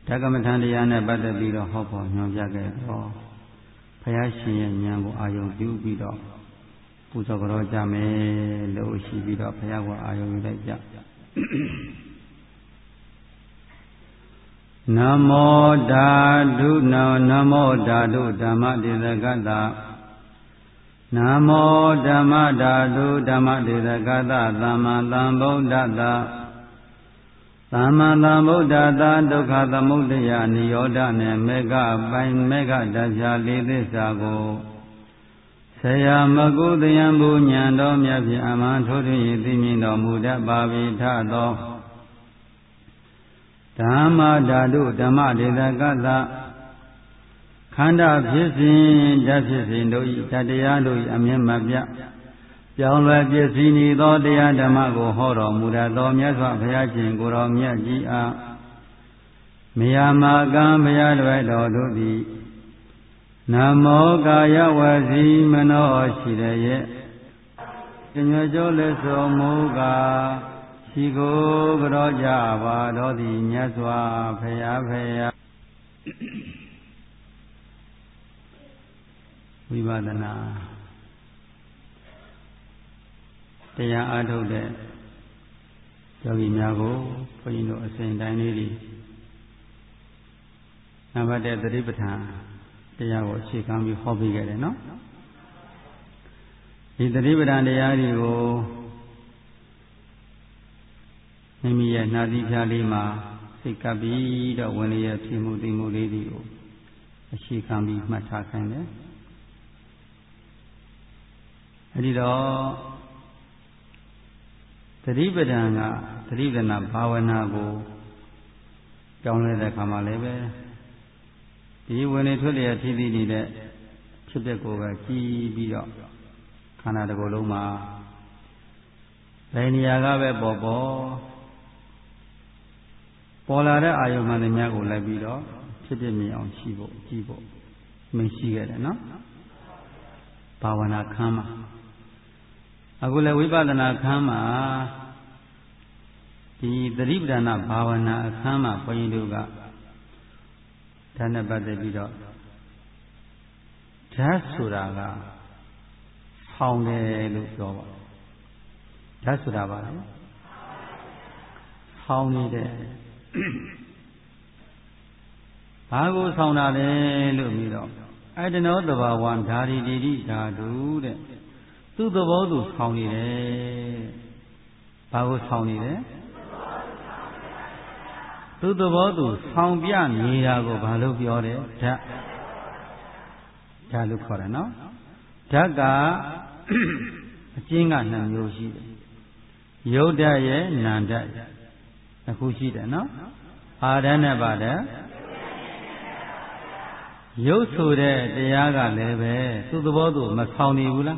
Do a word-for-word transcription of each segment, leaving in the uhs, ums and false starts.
ဓကမထန်တရားနဲ့ပတ်သက်ပြီးတော့ဟောပေါ်ညွှန်ပြခဲ့တော့ဘုရားရှင်ရဲ့ဉာဏ်ကိုအာယုံပြုပြီးတော့ပူဇော်ကြောကြမယ်လို့ရှိပြီးတော့ဘုရားကအာယုံယူလိုက်ကြနမောဓာတုနမောဓာတုဓမ္မဒေသကတနမောဓမ္မဓာတုဓမ္မဒေသကတသမ္မာသမ္ဗုဒ္ဓတသမ္မာသမ္ဗုဒ္ဓတဒုက္ခသမုဒယနိရောဓနဲ့မေဃပိုင်မေဃတရားလေးသစ္စာကိုဆရာမကုသယံဘူဉဏ်တော်မြတ်ဖြင့်အမှန်ထိုးထွင်းသိမြင်တော်မူတတ်ပါပြီထသောဓမ္မဓာတုဓမ္မဒေသကသခန္ဓာဖြစ်စဉ်ဓာတ်ဖြစ်စဉ်တို့၏ဓာတ်တရားတို့၏အမြဲမပြတ်ပြောင်းလဲပြည့်စည်နေသောတရားဓမ္မကိုဟောတော်မူတတ်သောမြတ်စွာဘုရားရှင်ကိုယ်တော်မြတ်ကြီးအားမြာမာကံဘုရားတော်တော်တို့သည်နမောကာယဝစီမနောရှိတဲ့ရဲ့ညွှန်ကျော်လက်ဆောင်မူကားရှိကိုကြောကြပါတော်သည်မြတ်စွာဘုရားဖေယဝိပဿနာတရားအားထုတ်တဲ့ယောဂီများကိုဘုန်းကြီးတို့အစဉ်တိုင်းလေးတွေနံပါတ်တစ်သတိပဋ္ဌာန်တရားကိုအခြေခံပြီးဟောပေးခဲ့တယ်နော်ဒီသတိပဋ္ဌာန်တရားတွေကိုမိမိရဲ့နှာသီးဖြားလေးမှာစိတ်ကပ်ပြီးတော့ဝင်ရဖြစ်မှုသိမှုလေးတွေကိုအခြေခံပြီးမှတ်ထားခိုင်းတယ်အဲဒီတော့သတိပဋ္ဌာန်ကသတိပဋ္ဌာန်ဘာဝနာကိုကြောင်းလဲတဲ့ခါမှာလည်းပဲဒီဝင်နေထွက်လျက်ဖြစ်ပြီးနေတဲ့ဖြစ်ပျက်ကိုပဲကြည်ပြီးတော့ခန္ဓာတစ်ခုလုံးမှာဘယ်နေရာကပဲပေါ်ပေါ်ပေါ်လာတဲ့အာယုမှန်တွေများကိုလိုက်ပြီးတော့ဖြစ်ဖြစ်မြင်အောင်ရှိဖို့ကြည့်ဖို့မင်းရှိခဲ့တယ်နော်ဘာဝနာခမ်းမှာအခုလည်းဝိပဿနာခမ်းမှာဒီသတိပဋ္ဌာန်ဘာဝနာအခမ်းမှာဘုန်းကြီးတို့ကဓာတ်နဲ့ပတ်သက်ပြီးတော့ဓာတ်ဆိုတာကဆောင်းတယ်လို့ပြောပါဓာတ်ဆိုတာပါလေဆောင်းနေတဲ့ဘာကိုဆောင်းတာလဲလို့ပြီးတော့အတနောတဘာဝံဓာရီတိတိဓာတုတဲ့သူ့သဘောသူဆောင်းနေတယ်ဘာကိုဆောင်းနေတယ်သူ့သဘောသူဆောင်းပြနေတာကိုဘာလို့ပြောတယ်ဓာတ်ဓာတ်လို့ခေါ်တယ်နော်ဓာတ်ကအကျဉ်းကနှစ်မျိုးရှိတယ်ယုတ်ဓာတ်ရဲ့နာမ်ဓာတ်နှစ်ခုရှိတယ်နော်အာဓာတ်နဲ့ပါတဲ့ရုပ်ဆိုတဲ့တရားကလည်းပဲသူ့သဘောသူမဆောင်နေဘူးလား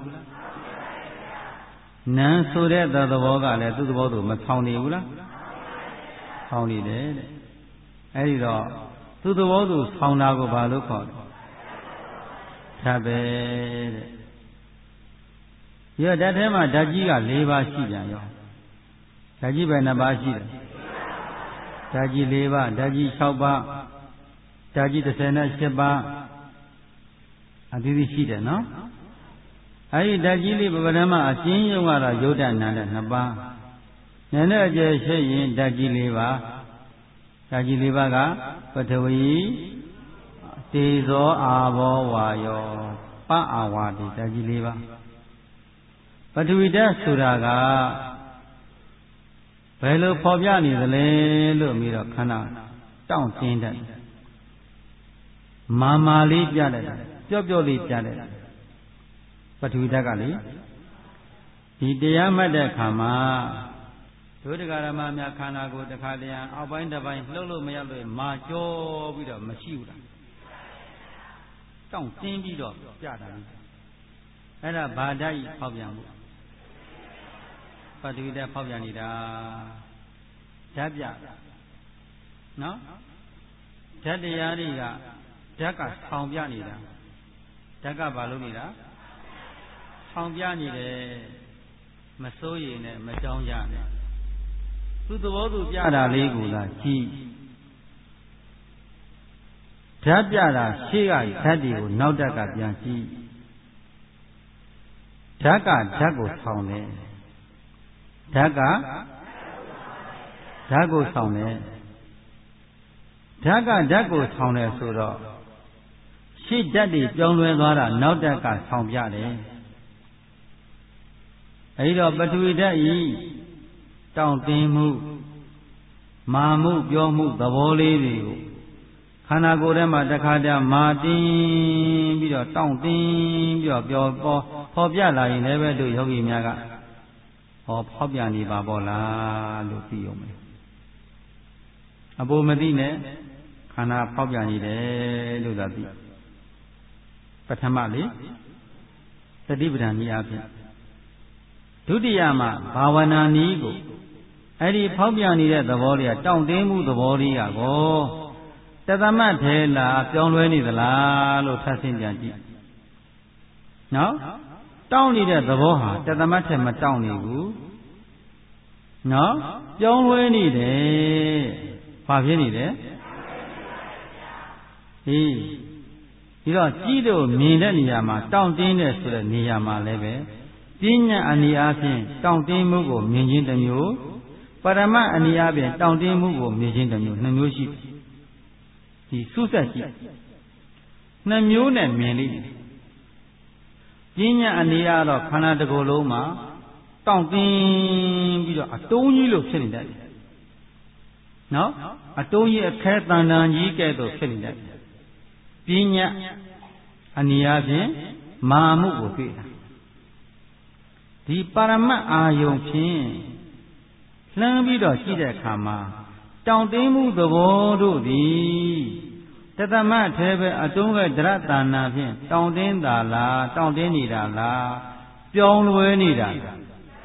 နာမ်ဆိုတဲ့သဘောကလည်းသူ့သဘောသူမဆောင်နေဘူးလားဆောင်နေတယ်တဲ့အဲဒီတော့သူ့သဘောသူဆောင်တာကိုဘာလို့ခေါ်လဲဓာတ်ပဲတဲ့ရောဓာတ်ထဲမှာဓာတ်ကြီးက၄ပါးရှိပြန်ရောဓာတ်ကြီးပဲနှစ်ပါးရှိတယ်ဓာတ်ကြီး၄ပါးဓာတ်ကြီး၆ပါးဓာတ်ကြီး၁၀နဲ့၈ပါးအသီးသီးရှိတယ်နော်အဲဒီဓာတ်ကြီးလေးပပဒမအကျဉ်းရုံကတော့ယုတ်တနာနဲ့နှစ်ပါးနည်းနည်းအကျယ်ရှိရင်ဓာတ်ကြီး၄ပါးဓာတ်ကြီး၄ပါးကပထဝီတေဇောအာဘောဝါယောပအာဝါတိဓာတ်ကြီး၄ပါးပထဝီဓာတ်ဆိုတာကဘယ်လိုဖော်ပြနေသလဲလို့ပြီးတော့ခန္ဓာတောင့်တင်းတတ်မာမာလေးပြတတ်ပျော့ပျော့လေးပြတတ်ပထဝီဓာတ်ကလေဒီတရားမှတ်တဲ့အခါမှာဒုဒကာရမများခန္ဓာကိုယ်တစ်ခါတည်းအောက်ပိုင်းတစ်ပိုင်းလှုပ်လို့မရလို့မာကျော်ပြီးတော့မရှိဘူးလားတောင့်တင်းပြီးတော့ပြတာလေအဲ့ဒါဘာဓာတ်ကြီးဖောက်ပြန်မှုပထဝီဓာတ်ဖောက်ပြန်နေတာဓာတ်ပြနော်ဓာတ်တရားတွေကဓာတ်ကဆောင်ပြနေတာဓာတ်ကဘာလုပ်နေတာဆောင်ပြနေတယ်မစိုးရိမ်နဲ့မကြောင်းကြနဲ့သူ့သဘောသူပြတာလေးကိုသာကြည့်ဓာတ်ပြတာရှေ့ကဓာတ်တွေကိုနောက်ဓာတ်ကပြန်ကြည့်ဓာတ်ကဓာတ်ကိုဆောင်တယ်ဓာတ်ကဓာတ်ကိုဆောင်တယ်ဓာတ်ကဓာတ်ကိုဆောင်တယ်ဆိုတော့ရှေ့ဓာတ်တွေပြောင်းလဲသွားတာနောက်ဓာတ်ကဆောင်ပြတယ်အဲဒီတော့ပထဝီဓာတ်ဤတောင့်တင်းမှုမာမှုပြောမှုသဘောလေးတွေကိုခန္ဓာကိုယ်ထဲမှာတစ်ခါတည်းမာတင်းပြီးတော့တောင့်တင်းပြီးတော့ပြောပေါ်ဖော်ပြလာရင်လည်းပဲတို့ယောဂီများကဟောဖောက်ပြန်နေပါပေါ့လားလို့သိရုံပဲအပေါ်မသိနဲ့ခန္ဓာဖောက်ပြန်နေတယ်လို့သာသိပထမလေတတိပဒံနည်းအဖြစ်ဒုတိယမှာဘာဝနာနည်းကိုအဲ့ဒီဖောက်ပြန်နေတဲ့သဘောလေးကတောင့်တင်းမှုသဘောလေးကကိုတသမတ်ထဲလားပြောင်းလဲနေသလားလို့ထပ်ဆင့်ပြန်ကြည့်နော်တောင့်နေတဲ့သဘောဟာတသမတ်ထဲမတောင့်နေဘူးနော်ပြောင်းလဲနေတယ်ဘာဖြစ်နေလဲဟေးဒီတော့ကြည့်လို့မြင်တဲ့နေရာမှာတောင့်တင်းတယ်ဆိုတဲ့နေရာမှာလည်းပဲပညာအနေအားဖြင့်တောင့်တင်းမှုကိုမြင်ခြင်းတစ်မျိုးပရမတ်အနေအားဖြင့်တောင့်တင်းမှုကိုမြင်ခြင်းတစ်မျိုးနှစ်မျိုးရှိဒီစုဆက်ကြည့်နှစ်မျိုးနဲ့မြင်လိမ့်မယ်ပညာအနေအားတော့ခန္ဓာတစ်ခုလုံးမှာတောင့်တင်းပြီးတော့အတုံးကြီးလို့ဖြစ်နေတယ်နော်အတုံးကြီးအခဲတန်တန်ကြီးကဲ့သို့ဖြစ်နေတယ်ပညာအနေအားဖြင့်မာမှုကိုတွေ့တာဒီပါရမတ်အာယုံဖြင့်လှမ်းပြီးတော့ကြည့်တဲ့အခါမှာတောင့်တင်းမှုသဘောတို့သည်တသမတ်ထဲပဲအတုံးကဒရတဏနာဖြင့်တောင့်တင်းတာလားတောင့်တင်းနေတာလားပြောင်းလဲနေတာလား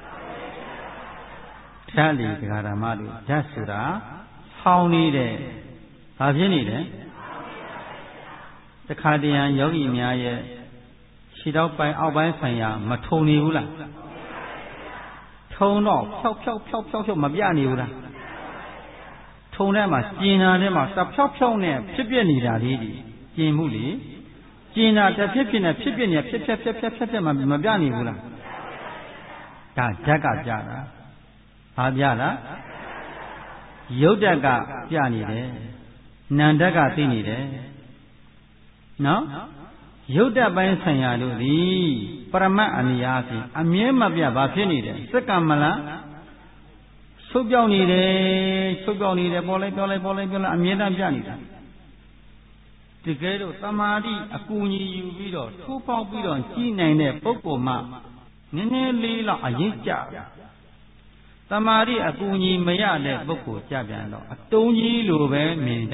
ဓာတ်လေဒကာဓမ္မတို့ဓာတ်ဆိုတာဆောင်းနေတယ်ဘာဖြစ်နေလဲတခါတရံယောဂီများရဲ့ခြေထောက်ပိုင်းအောက်ပိုင်းဆိုင်ရာမထုံနေဘူးလားထုံတော့ဖြောက်ဖြောက်ဖြောက်ဖြောက်ဖြောက်မပြနေဘူးလားထုံထဲမှာကျင်တာထဲမှာတဖြောက်ဖြောက်နဲ့ဖြစ်ပြနေတာလေးကြီးကျင်မှုလေကျင်တာတစ်ဖြစ်ဖြစ်နဲ့ဖြစ်ပြနေဖြစ်ဖြစ်ဖြစ်ဖြစ်ဖြစ်ဖြစ်မမပြနေဘူးလားဒါဓာတ်ကပြတာဘာပြလားယုတ်ဓာတ်ကပြနေတယ်နံဓာတ်ကသိနေတယ်နော်ယုတ်တပိုင်းဆိုင်ရာတို့သည်ပရမတ်အနေအားဖြင့်အမြဲမပြတ်ဘာဖြစ်နေတယ်စက္ကမလားဆုပ်ပြောင်းနေတယ်ဆုပ်ပြောင်းနေတယ်ပေါ်လိုက်ပြောလိုက်ပေါ်လိုက်ပြောလိုက်အမြဲတမ်းပြနေတာတကယ်တော့တမာတိအကူအညီယူပြီးတော့ထိုးပေါက်ပြီးတော့ကြီးနိုင်တဲ့ပုဂ္ဂိုလ်မှနည်းနည်းလေးတော့အရင်ကြတမာတိအကူအညီမရတဲ့ပုဂ္ဂိုလ်ကြပြန်တော့အတုံးကြီးလိုပဲမြင်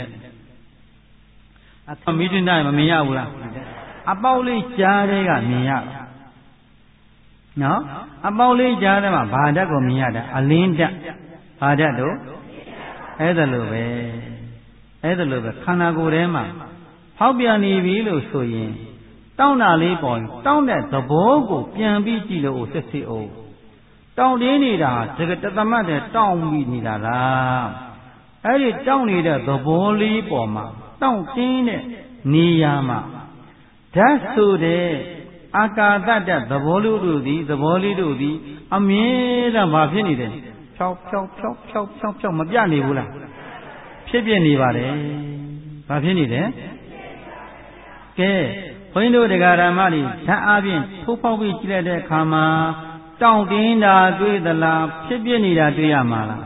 တဲ့အမိတင်တိုင်းမမြင်ရဘူးလားအပေါက်လေးကြားတဲ့ကမြင်ရနော်အပေါက်လေးကြားတဲ့မှာဘာဓာတ်ကိုမြင်ရတာအလင်းဓာတ်ဘာဓာတ်တို့အဲ့ဒါလိုပဲအဲ့ဒါလိုပဲခန္ဓာကိုယ်ထဲမှာဖောက်ပြန်နေပြီလို့ဆိုရင်တောင်းတာလေးပေါ်တောင်းတဲ့သဘောကိုပြန်ပြီးကြည့်လို့စစ်စစ်အောင်တောင်းတင်းနေတာတကယ်တသမတ်တဲ့တောင်းပြီးနေတာလားအဲ့ဒီတောင်းနေတဲ့သဘောလေးပေါ်မှာတောင်းတင်းတဲ့နေရာမှာဓာတ်ဆိုတဲ့အာကာသတ္တသဘောလေးတို့သည်သဘောလေးတို့သည်အမြဲတမ်းဘာဖြစ်နေတယ်ဖြောက်ဖြောက်ဖြောက်ဖြောက်ဖြောက်ဖြောက်မပြနေဘူးလားဖြစ်ပြနေပါတယ်ဘာဖြစ်နေတယ်ကဲဘုန်းကြီးတို့တရားဓမ္မတွေဓာတ်အားဖြင့်ထိုးပေါက်ပြီးကြည့်လိုက်တဲ့အခါမှာတောင့်တင်းတာတွေ့သလားဖြစ်ပြနေတာတွေ့ရမှာလား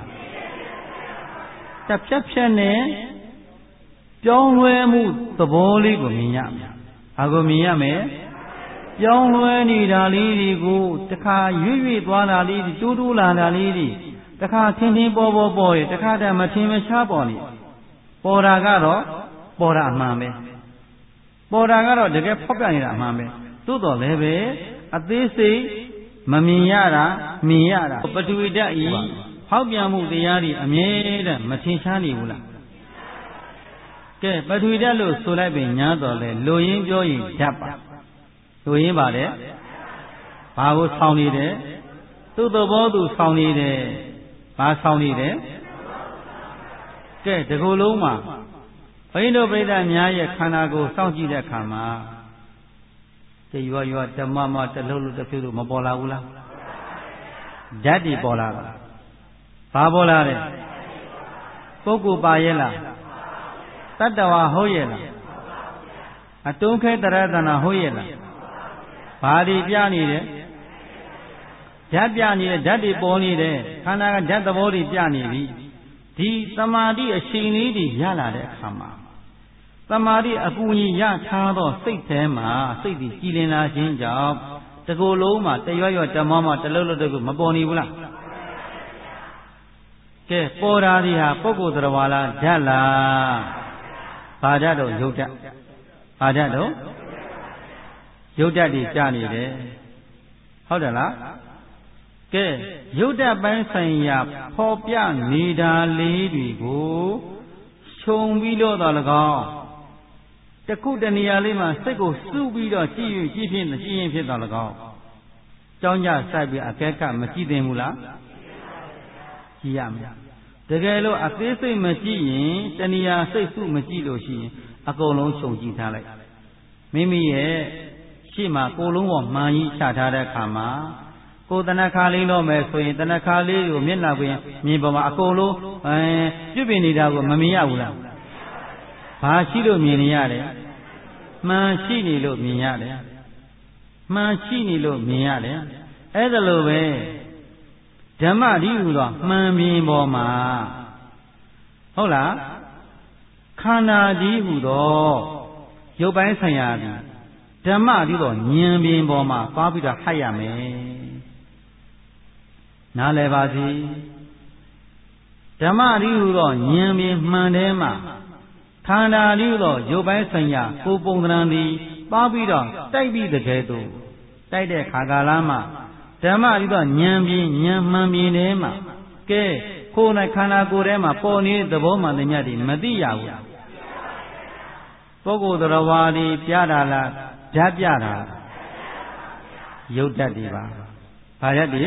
တစ်ဖြတ်ဖြတ်နဲ့ပြောင်းလဲမှုသဘောလေးကိုမြင်ရမယ်။ဘာကိုမြင်ရမလဲ။ပြောင်းလဲနေတာလေးတွေကိုတခါရွေ့ရွေ့သွားတာလေးတွေတိုးတိုးလာတာလေးတွေတခါထင်းထင်းပေါ်ပေါ်ပေါ်ရတခါတည်းမထင်မရှားပေါ်နေပေါ်တာကတော့ပေါ်တာအမှန်ပဲပေါ်တာကတော့တကယ်ဖောက်ပြနေတာအမှန်ပဲသို့တော်လည်းပဲအသေးစိတ်မမြင်ရတာမြင်ရတာပထဝီဓာတ်ဤဖောက်ပြန်မှုတရားတွေအမြဲတမ်းမထင်ရှားနေဘူးလားကဲပထဝီဓာတ်လို့ဆိုလိုက်ပြီညာတော်လဲလိုရင်းပြောရင်ဓာတ်ပါလိုရင်းပါလေဘာကိုဆောင်းနေတယ်သူ့သဘောသူဆောင်းနေတယ်ဘာဆောင်းနေတယ်ကဲဒီကုလုံးမှာဘုန်းကြီးတို့ပြိဿများရဲ့ခန္ဓာကိုယ်စောင့်ကြည့်တဲ့အခါမှာတရွရွဓမ္မမတလုံးလုံးတစ်ဖြုတ်လို့မပေါ်လာဘူးလားဓာတ်တွေပေါ်လာတာဘာပေါ်လာလဲပုဂ္ဂိုလ်ပါရဲ့လားတတ္တဝါဟုတ်ရဲ့လားအတုံးခဲတရတနာဟုတ်ရဲ့လားဘာတွေပြနေတယ်ဓာတ်ပြနေတဲ့ဓာတ်တွေပေါ်နေတယ်ခန္ဓာကဓာတ်သဘောတွေပြနေပြီဒီသမာဓိအရှိန်လေးတွေရလာတဲ့အခါမှာသမာဓိအကူအညီရထားသောစိတ်ထဲမှာစိတ်တွေကြည်လင်လာခြင်းကြောင့်တကိုယ်လုံးမှာတရွရွဓမ္မမတလုံးလုံးတကူမပေါ်နေဘူးလားကဲပေါ်တာဒီဟာပုဂ္ဂိုလ်သရဝါလားဓာတ်လားဘာဓာတ်တော့ယုတ်ဓာတ်ဘာဓာတ်တော့ယုတ်ဓာတ်တွေကြာနေတယ်ဟုတ်တယ်လားကဲယုတ်ဓာတ်ပိုင်းဆိုင်ရာဖော်ပြနေတာလေးတွေကိုခြုံပြီးတော့တော့၎င်းတခုတနေရာလေးမှာစိတ်ကိုစုပြီးတော့ကြည့်ရင်ကြည့်ဖြစ်ကြည့်ရင်ဖြစ်တော့၎င်းကြောင်းကြစိုက်ပြီးအကဲကမကြည့်သင့်ဘူးလားကြည့်ရမယ်တကယ်လို့အသေးစိတ်မကြည့်ရင်တဏှာစိတ်စုမကြည့်လို့ရှိရင်အကုန်လုံးခြုံကြည့်ထားလိုက်မိမိရဲ့ရှေ့မှာကိုယ်လုံးပေါ်မှန်ကြီးချထားတဲ့အခါမှာကိုယ်တဏှာလေးတော့မယ်ဆိုရင်တဏှာလေးကိုမျက်နှာပြင်မြင်ပေါ်မှာအကုန်လုံးအဲပြုတ်ပြနေတာကိုမမြင်ရဘူးလားဘာရှိလို့မြင်နေရတယ်မှန်ရှိနေလို့မြင်ရတယ်မှန်ရှိနေလို့မြင်ရတယ်အဲ့ဒါလိုပဲဓမ္မဒီဟူသောမှန်မြင်ပေါ်မှာဟုတ်လားခန္ဓာဒီဟူသောရုပ်ပိုင်းဆိုင်ရာဒီဓမ္မဒီတော့ဉာဏ်မြင်ပေါ်မှာသွားပြီးတော့ဟပ်ရမယ်နားလည်ပါစီဓမ္မဒီဟူသောဉာဏ်မြင်မှန်ထဲမှာခန္ဓာဒီဟူသောရုပ်ပိုင်းဆိုင်ရာကိုယ်ပုံသဏ္ဍာန်ဒီသွားပြီးတော့တိုက်ပြီးတကယ်တော့တိုက်တဲ့ခါကာလမှာဓမ္မဒီတော့ဉာဏ်မြင်ဉာဏ်မှန်မြင်ထဲမှာကဲကိုယ်နဲ့ခန္ဓာကိုယ်ထဲမှာပေါ်နေတဲ့သဘောမှန်တဲ့မြတ်ဒီမသိရဘူးပုဂ္ဂိုလ်တော်ဝါဒီပြတာလားဓာတ်ပြတာယုတ်တတ်ဒီပါဘာရက်ဒီဩ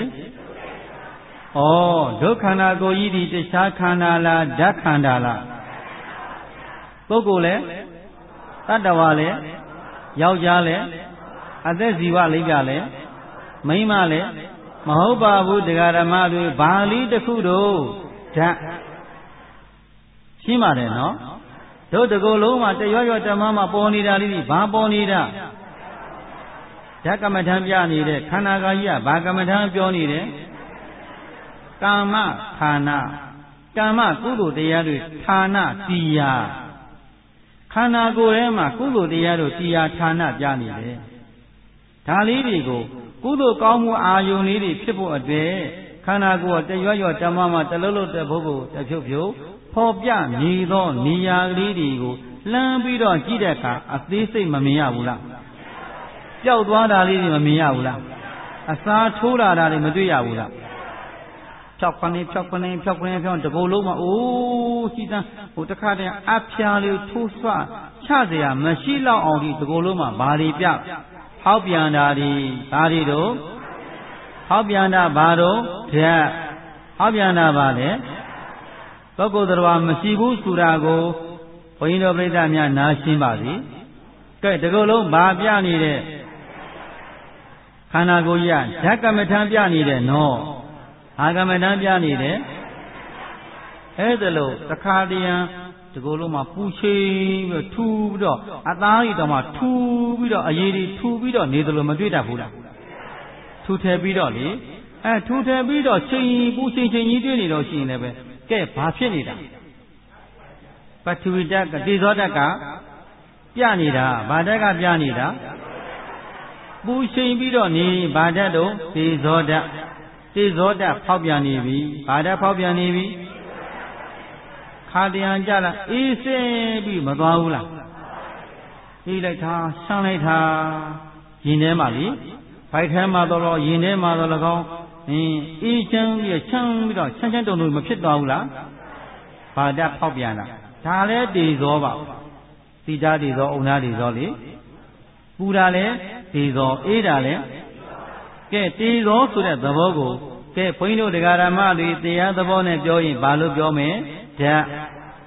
ဒုက္ခန္ဓာကိုယ်ကြီးဒီတခြားခန္ဓာလားဓာတ်ခန္ဓာလားပုဂ္ဂိုလ်လဲတတ္တဝါလဲယောက်ျားလဲအသက်ဇီဝလိပ်ကလဲမိန်းမလဲမဟုတ်ပါဘူးတရားဓမ္မတွေဘာလေးတစ်ခုတော့ဓာတ်ရှင်းပါတယ်နော်တို့တကိုယ်လုံးမှာတရွရွဓမ္မမှာပေါ်နေတာလေးဘာပေါ်နေတာဓာတ်ကမ္မထံပြနေတဲ့ခန္ဓာကကြီးကဘာကမ္မထံပြောနေတယ်ကာမဌာနကာမကုသိုလ်တရားတွေဌာနတရားခန္ဓာကိုယ်ထဲမှာကုသိုလ်တရားတို့တရားဌာနပြနေတယ်ဒါလေးတွေကိုကုသိုလ်ကောင်းမှုအာယုန်လေးတွေဖြစ်ဖို့အတွက်ခန္ဓာကိုယ်တရွရွဓမ္မမှာတလုံးလုံးတဲ့ဘုဘုတဖြုတ်ဖြုတ်ဖော်ပြနေသောနေရာကလေးတွေကိုလှမ်းပြီးတော့ကြည့်တဲ့အခါအသေးစိတ်မမြင်ရဘူးလားပျောက်သွားတာလေးတွေမမြင်ရဘူးလားအစာထိုးလာတာတွေမတွေ့ရဘူးလားဖြောက်ခဏဖြောက်ခဏဖြောက်ခဏဖြောက်တကူလုံးမှာအိုးစီတန်းဟိုတခါတည်းအဖျားလေးထိုးဆွချเสียမရှိတော့အောင်ဒီတကူလုံးမှာဘာတွေပြဟောက်ပြန်တာဒီဘာတွေတော့ဟောက်ပြန်တာဘာတော့ဓာတ်ဟောက်ပြန်တာဘာလဲပုဂ္ဂိုလ်တော်မရှိဘူးဆိုတာကိုဘုန်းကြီးတို့ပြိဿများနားရှင်းပါစေကဲတကူလုံးဘာပြနေတဲ့ခန္ဓာကိုယ်ကြီးဓာတ်ကမ္မထံပြနေတယ်နော်အာကမ္မထံပြနေတယ်အဲ့ဒါလို့တခါတည်းတကူလုံးမှာပူချိန်ပြီးထူပြီးတော့အသားကြီးတောင်မှထူပြီးတော့အရည်တွေထူပြီးတော့နေတယ်လို့မတွေ့တတ်ဘူးလားထူထည့်ပြီးတော့လေအဲထူထည့်ပြီးတော့ချိန်ပူချိန်ချိန်ကြီးတွေ့နေတော့ရှိရင်လည်းပဲကဲဘာဖြစ်နေတာပထဝီဓာတ်ကတေဇောဓာတ်ကပြနေတာဘာဓာတ်ကပြနေတာပူချိန်ပြီးတော့နေဘာဓာတ်တော့တေဇောဓာတ်တေဇောဓာတ်ဖောက်ပြန်နေပြီဘာဓာတ်ဖောက်ပြန်နေပြီခါတရံကြလားအေးစင်းပြီးမသွားဘူးလားအေးလိုက်တာဆန်းလိုက်တာရင်ထဲမှာလေဘိုက်ထဲမှာတော့ရင်ထဲမှာတော့၎င်းအင်းအေးချမ်းပြီးချမ်းပြီးတော့ချမ်းချမ်းတုံတုံမဖြစ်သွားဘူးလားဘာဓာတ်ဖောက်ပြန်တာဒါလည်းတေဇောပါသီတာတေဇောအုံနာတေဇောလေပူတာလည်းတေဇောအေးတာလည်းကဲတေဇောဆိုတဲ့သဘောကိုကဲဘုန်းကြီးတို့တရားဓမ္မတွေတရားသဘောနဲ့ပြောရင်ဘာလို့ပြောမလဲဓာတ်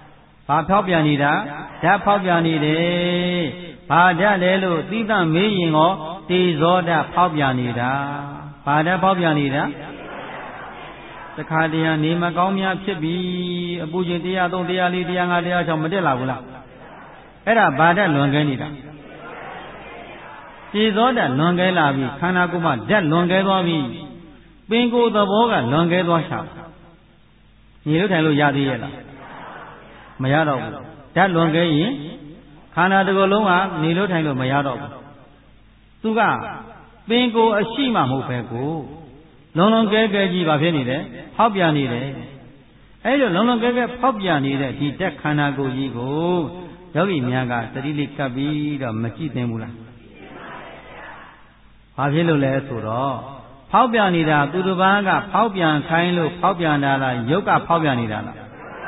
ဘာဖောက်ပြန်နေတာဓာတ်ဖောက်ပြန်နေတယ်ဘာဓာတ်လဲလို့သိသမေးရင်ရောတေဇောဓာတ်ဖောက်ပြန်နေတာဘာဓာတ်ဖောက်ပြန်နေတာတခါတည်းနေမကောင်းများဖြစ်ပြီးအပူချိန်တရားသုံးတရားလေးတရားငါးတရားချောင်းမတက်လာဘူးလားအဲ့ဒါဘာဓာတ်လွန်ကဲနေတာတေဇောဓာတ်လွန်ကဲလာပြီခန္ဓာကိုယ်မှာဓာတ်လွန်ကဲသွားပြီပင်ကိုယ်သဘောကလွန်ကဲသွားရှာညီလို့ထိုင်လို့ရသေးရဲ့လားမရတော့ဘူးဓာတ်လွန်ကဲရင်ခန္ဓာတစ်ခုလုံးကနေလို့ထိုင်လို့မရတော့ဘူးသူကပင်ကိုယ်အရှိမှမဟုတ်ပဲကိုလွန်လွန်ကဲကဲကြီးဘာဖြစ်နေလဲဖောက်ပြန်နေတယ်အဲ့လိုလွန်လွန်ကဲကဲဖောက်ပြန်နေတဲ့ဒီဓာတ်ခန္ဓာကိုယ်ကြီးကိုယောဂီများကသတိလေးကပ်ပြီးတော့မကြည့်သင့်ဘူးလားဘာဖြစ်လို့လဲဆိုတော့ဖောက်ပြန်နေတာသူတစ်ပါးကဖောက်ပြန်ခိုင်းလို့ဖောက်ပြန်တာလားယုတ်ကဖောက်ပြန်နေတာလား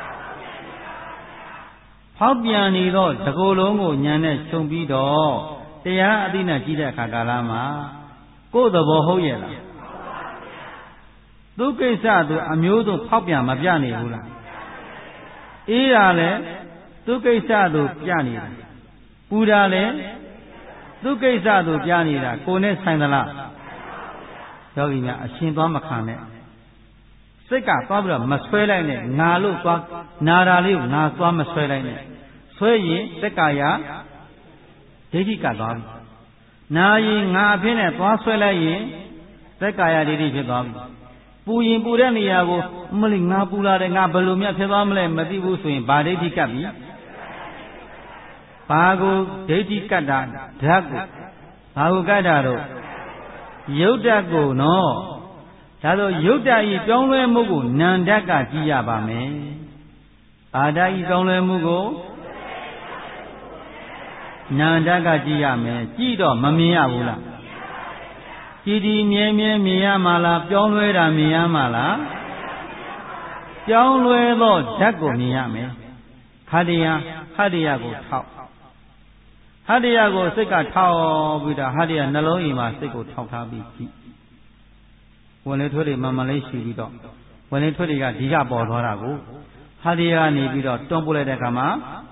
ဖောက်ပြန်နေတော့တကိုယ်လုံးကိုညာနဲ့ခြုံပြီးတော့တရားအသိနဲ့ကြည့်တဲ့အခါကာလမှာကိုယ်သဘောဟုတ်ရဲ့လားသူကိစ္စသူအမျိုးစုံဖောက်ပြန်မပြနေဘူးလားအေးတာလည်းသူကိစ္စသူပြနေတာပူတာလည်းသူကိစ္စသူပြနေတာကိုယ်နဲ့ဆိုင်သလားယောဂီများအရှင်သွားမခံနဲ့စိတ်ကသွားပြီးတော့မဆွဲလိုက်နဲ့ငါလို့သွားနာတာလေးကိုငါသွားမဆွဲလိုက်နဲ့ဆွဲရင်သက္ကာယဒိဋ္ဌိကသွားပြီနာရင်ငါအဖြစ်နဲ့သွားဆွဲလိုက်ရင်သက္ကာယဒိဋ္ဌိဖြစ်သွားပြီပူရင်ပူတဲ့နေရာကိုအမလေးငါပူလာတယ်ငါဘယ်လိုမြတ်ဖြစ်သွားမလဲမသိဘူးဆိုရင်ဗာဒိဋ္ဌိကပ်ပြီဘာကိုဒိဋ္ဌိကတ်တာဓာတ်ကိုဘာကိုကတ်တာတော့ယုတ်ဓာတ်ကိုနော်ဒါဆိုယုတ်ဓာတ်ဤပြောင်းလဲမှုကိုနန္ဓာတ်ကကြည့်ရပါမယ်အာဓာတ်ဤပြောင်းလဲမှုကိုနန္ဓာတ်ကကြည့်ရမယ်ကြည့်တော့မမြင်ရဘူးလားကြည်ဒီမြဲမြဲမြင်ရမှာလားပြောင်းလဲတာမြင်ရမှာလားပြောင်းလဲသောဓာတ်ကိုမြင်ရမယ်ခတ္တယဟတ္တယကိုထောက်ဟတ္တယကိုစိတ်ကထောက်ပြီးတော့ဟတ္တယနှလုံးအိမ်မှာစိတ်ကိုထောက်ထားပြီးကြည့်ဝင်လေထွက်လေမမလေးရှိပြီးတော့ဝင်လေထွက်လေကဒီကပေါ်သွားတာကိုဟတ္တယကနေပြီးတော့တွန်းပို့လိုက်တဲ့အခါမှာ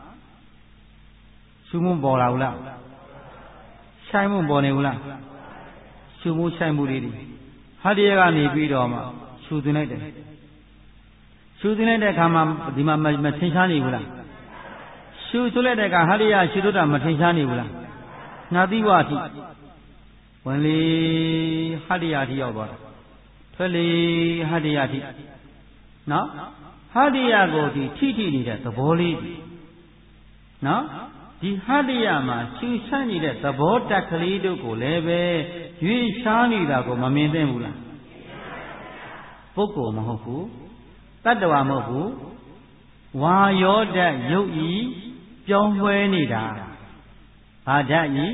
ရှုမှုပေါ်လာဘူးလားဆိုင်မှုပေါ်နေဘူးလားရှုမှုဆိုင်မှုတွေဟတ္တယကနေပြီးတော့မှရှုသွင်းလိုက်တယ်ရှုသွင်းလိုက်တဲ့အခါမှာဒီမှာမထင်ရှားနေဘူးလားရှုသွင်းလိုက်တဲ့အခါဟတ္တယရှုသွတ်တာမထင်ရှားနေဘူးလားနာသီဝအထိဝင်လေဟတ္တယအထိရောက်သွားတာထွက်လေဟတ္တယအထိနော်ဟတ္တယကိုဒီထိထိနေတဲ့သဘောလေးနော်ဒီဟတ္တယမှာရှုဆန့်နေတဲ့သဘောတက်ကလေးတို့ကိုလည်းပဲရွေးရှားနေတာကိုမမြင်သင့်ဘူးလားပုဂ္ဂိုလ်မဟုတ်ဘူးတတ္တဝါမဟုတ်ဘူးဝါယောဓာတ်ယုတ်ဤပြောင်းလဲနေတာဘာဓာတ်ဤ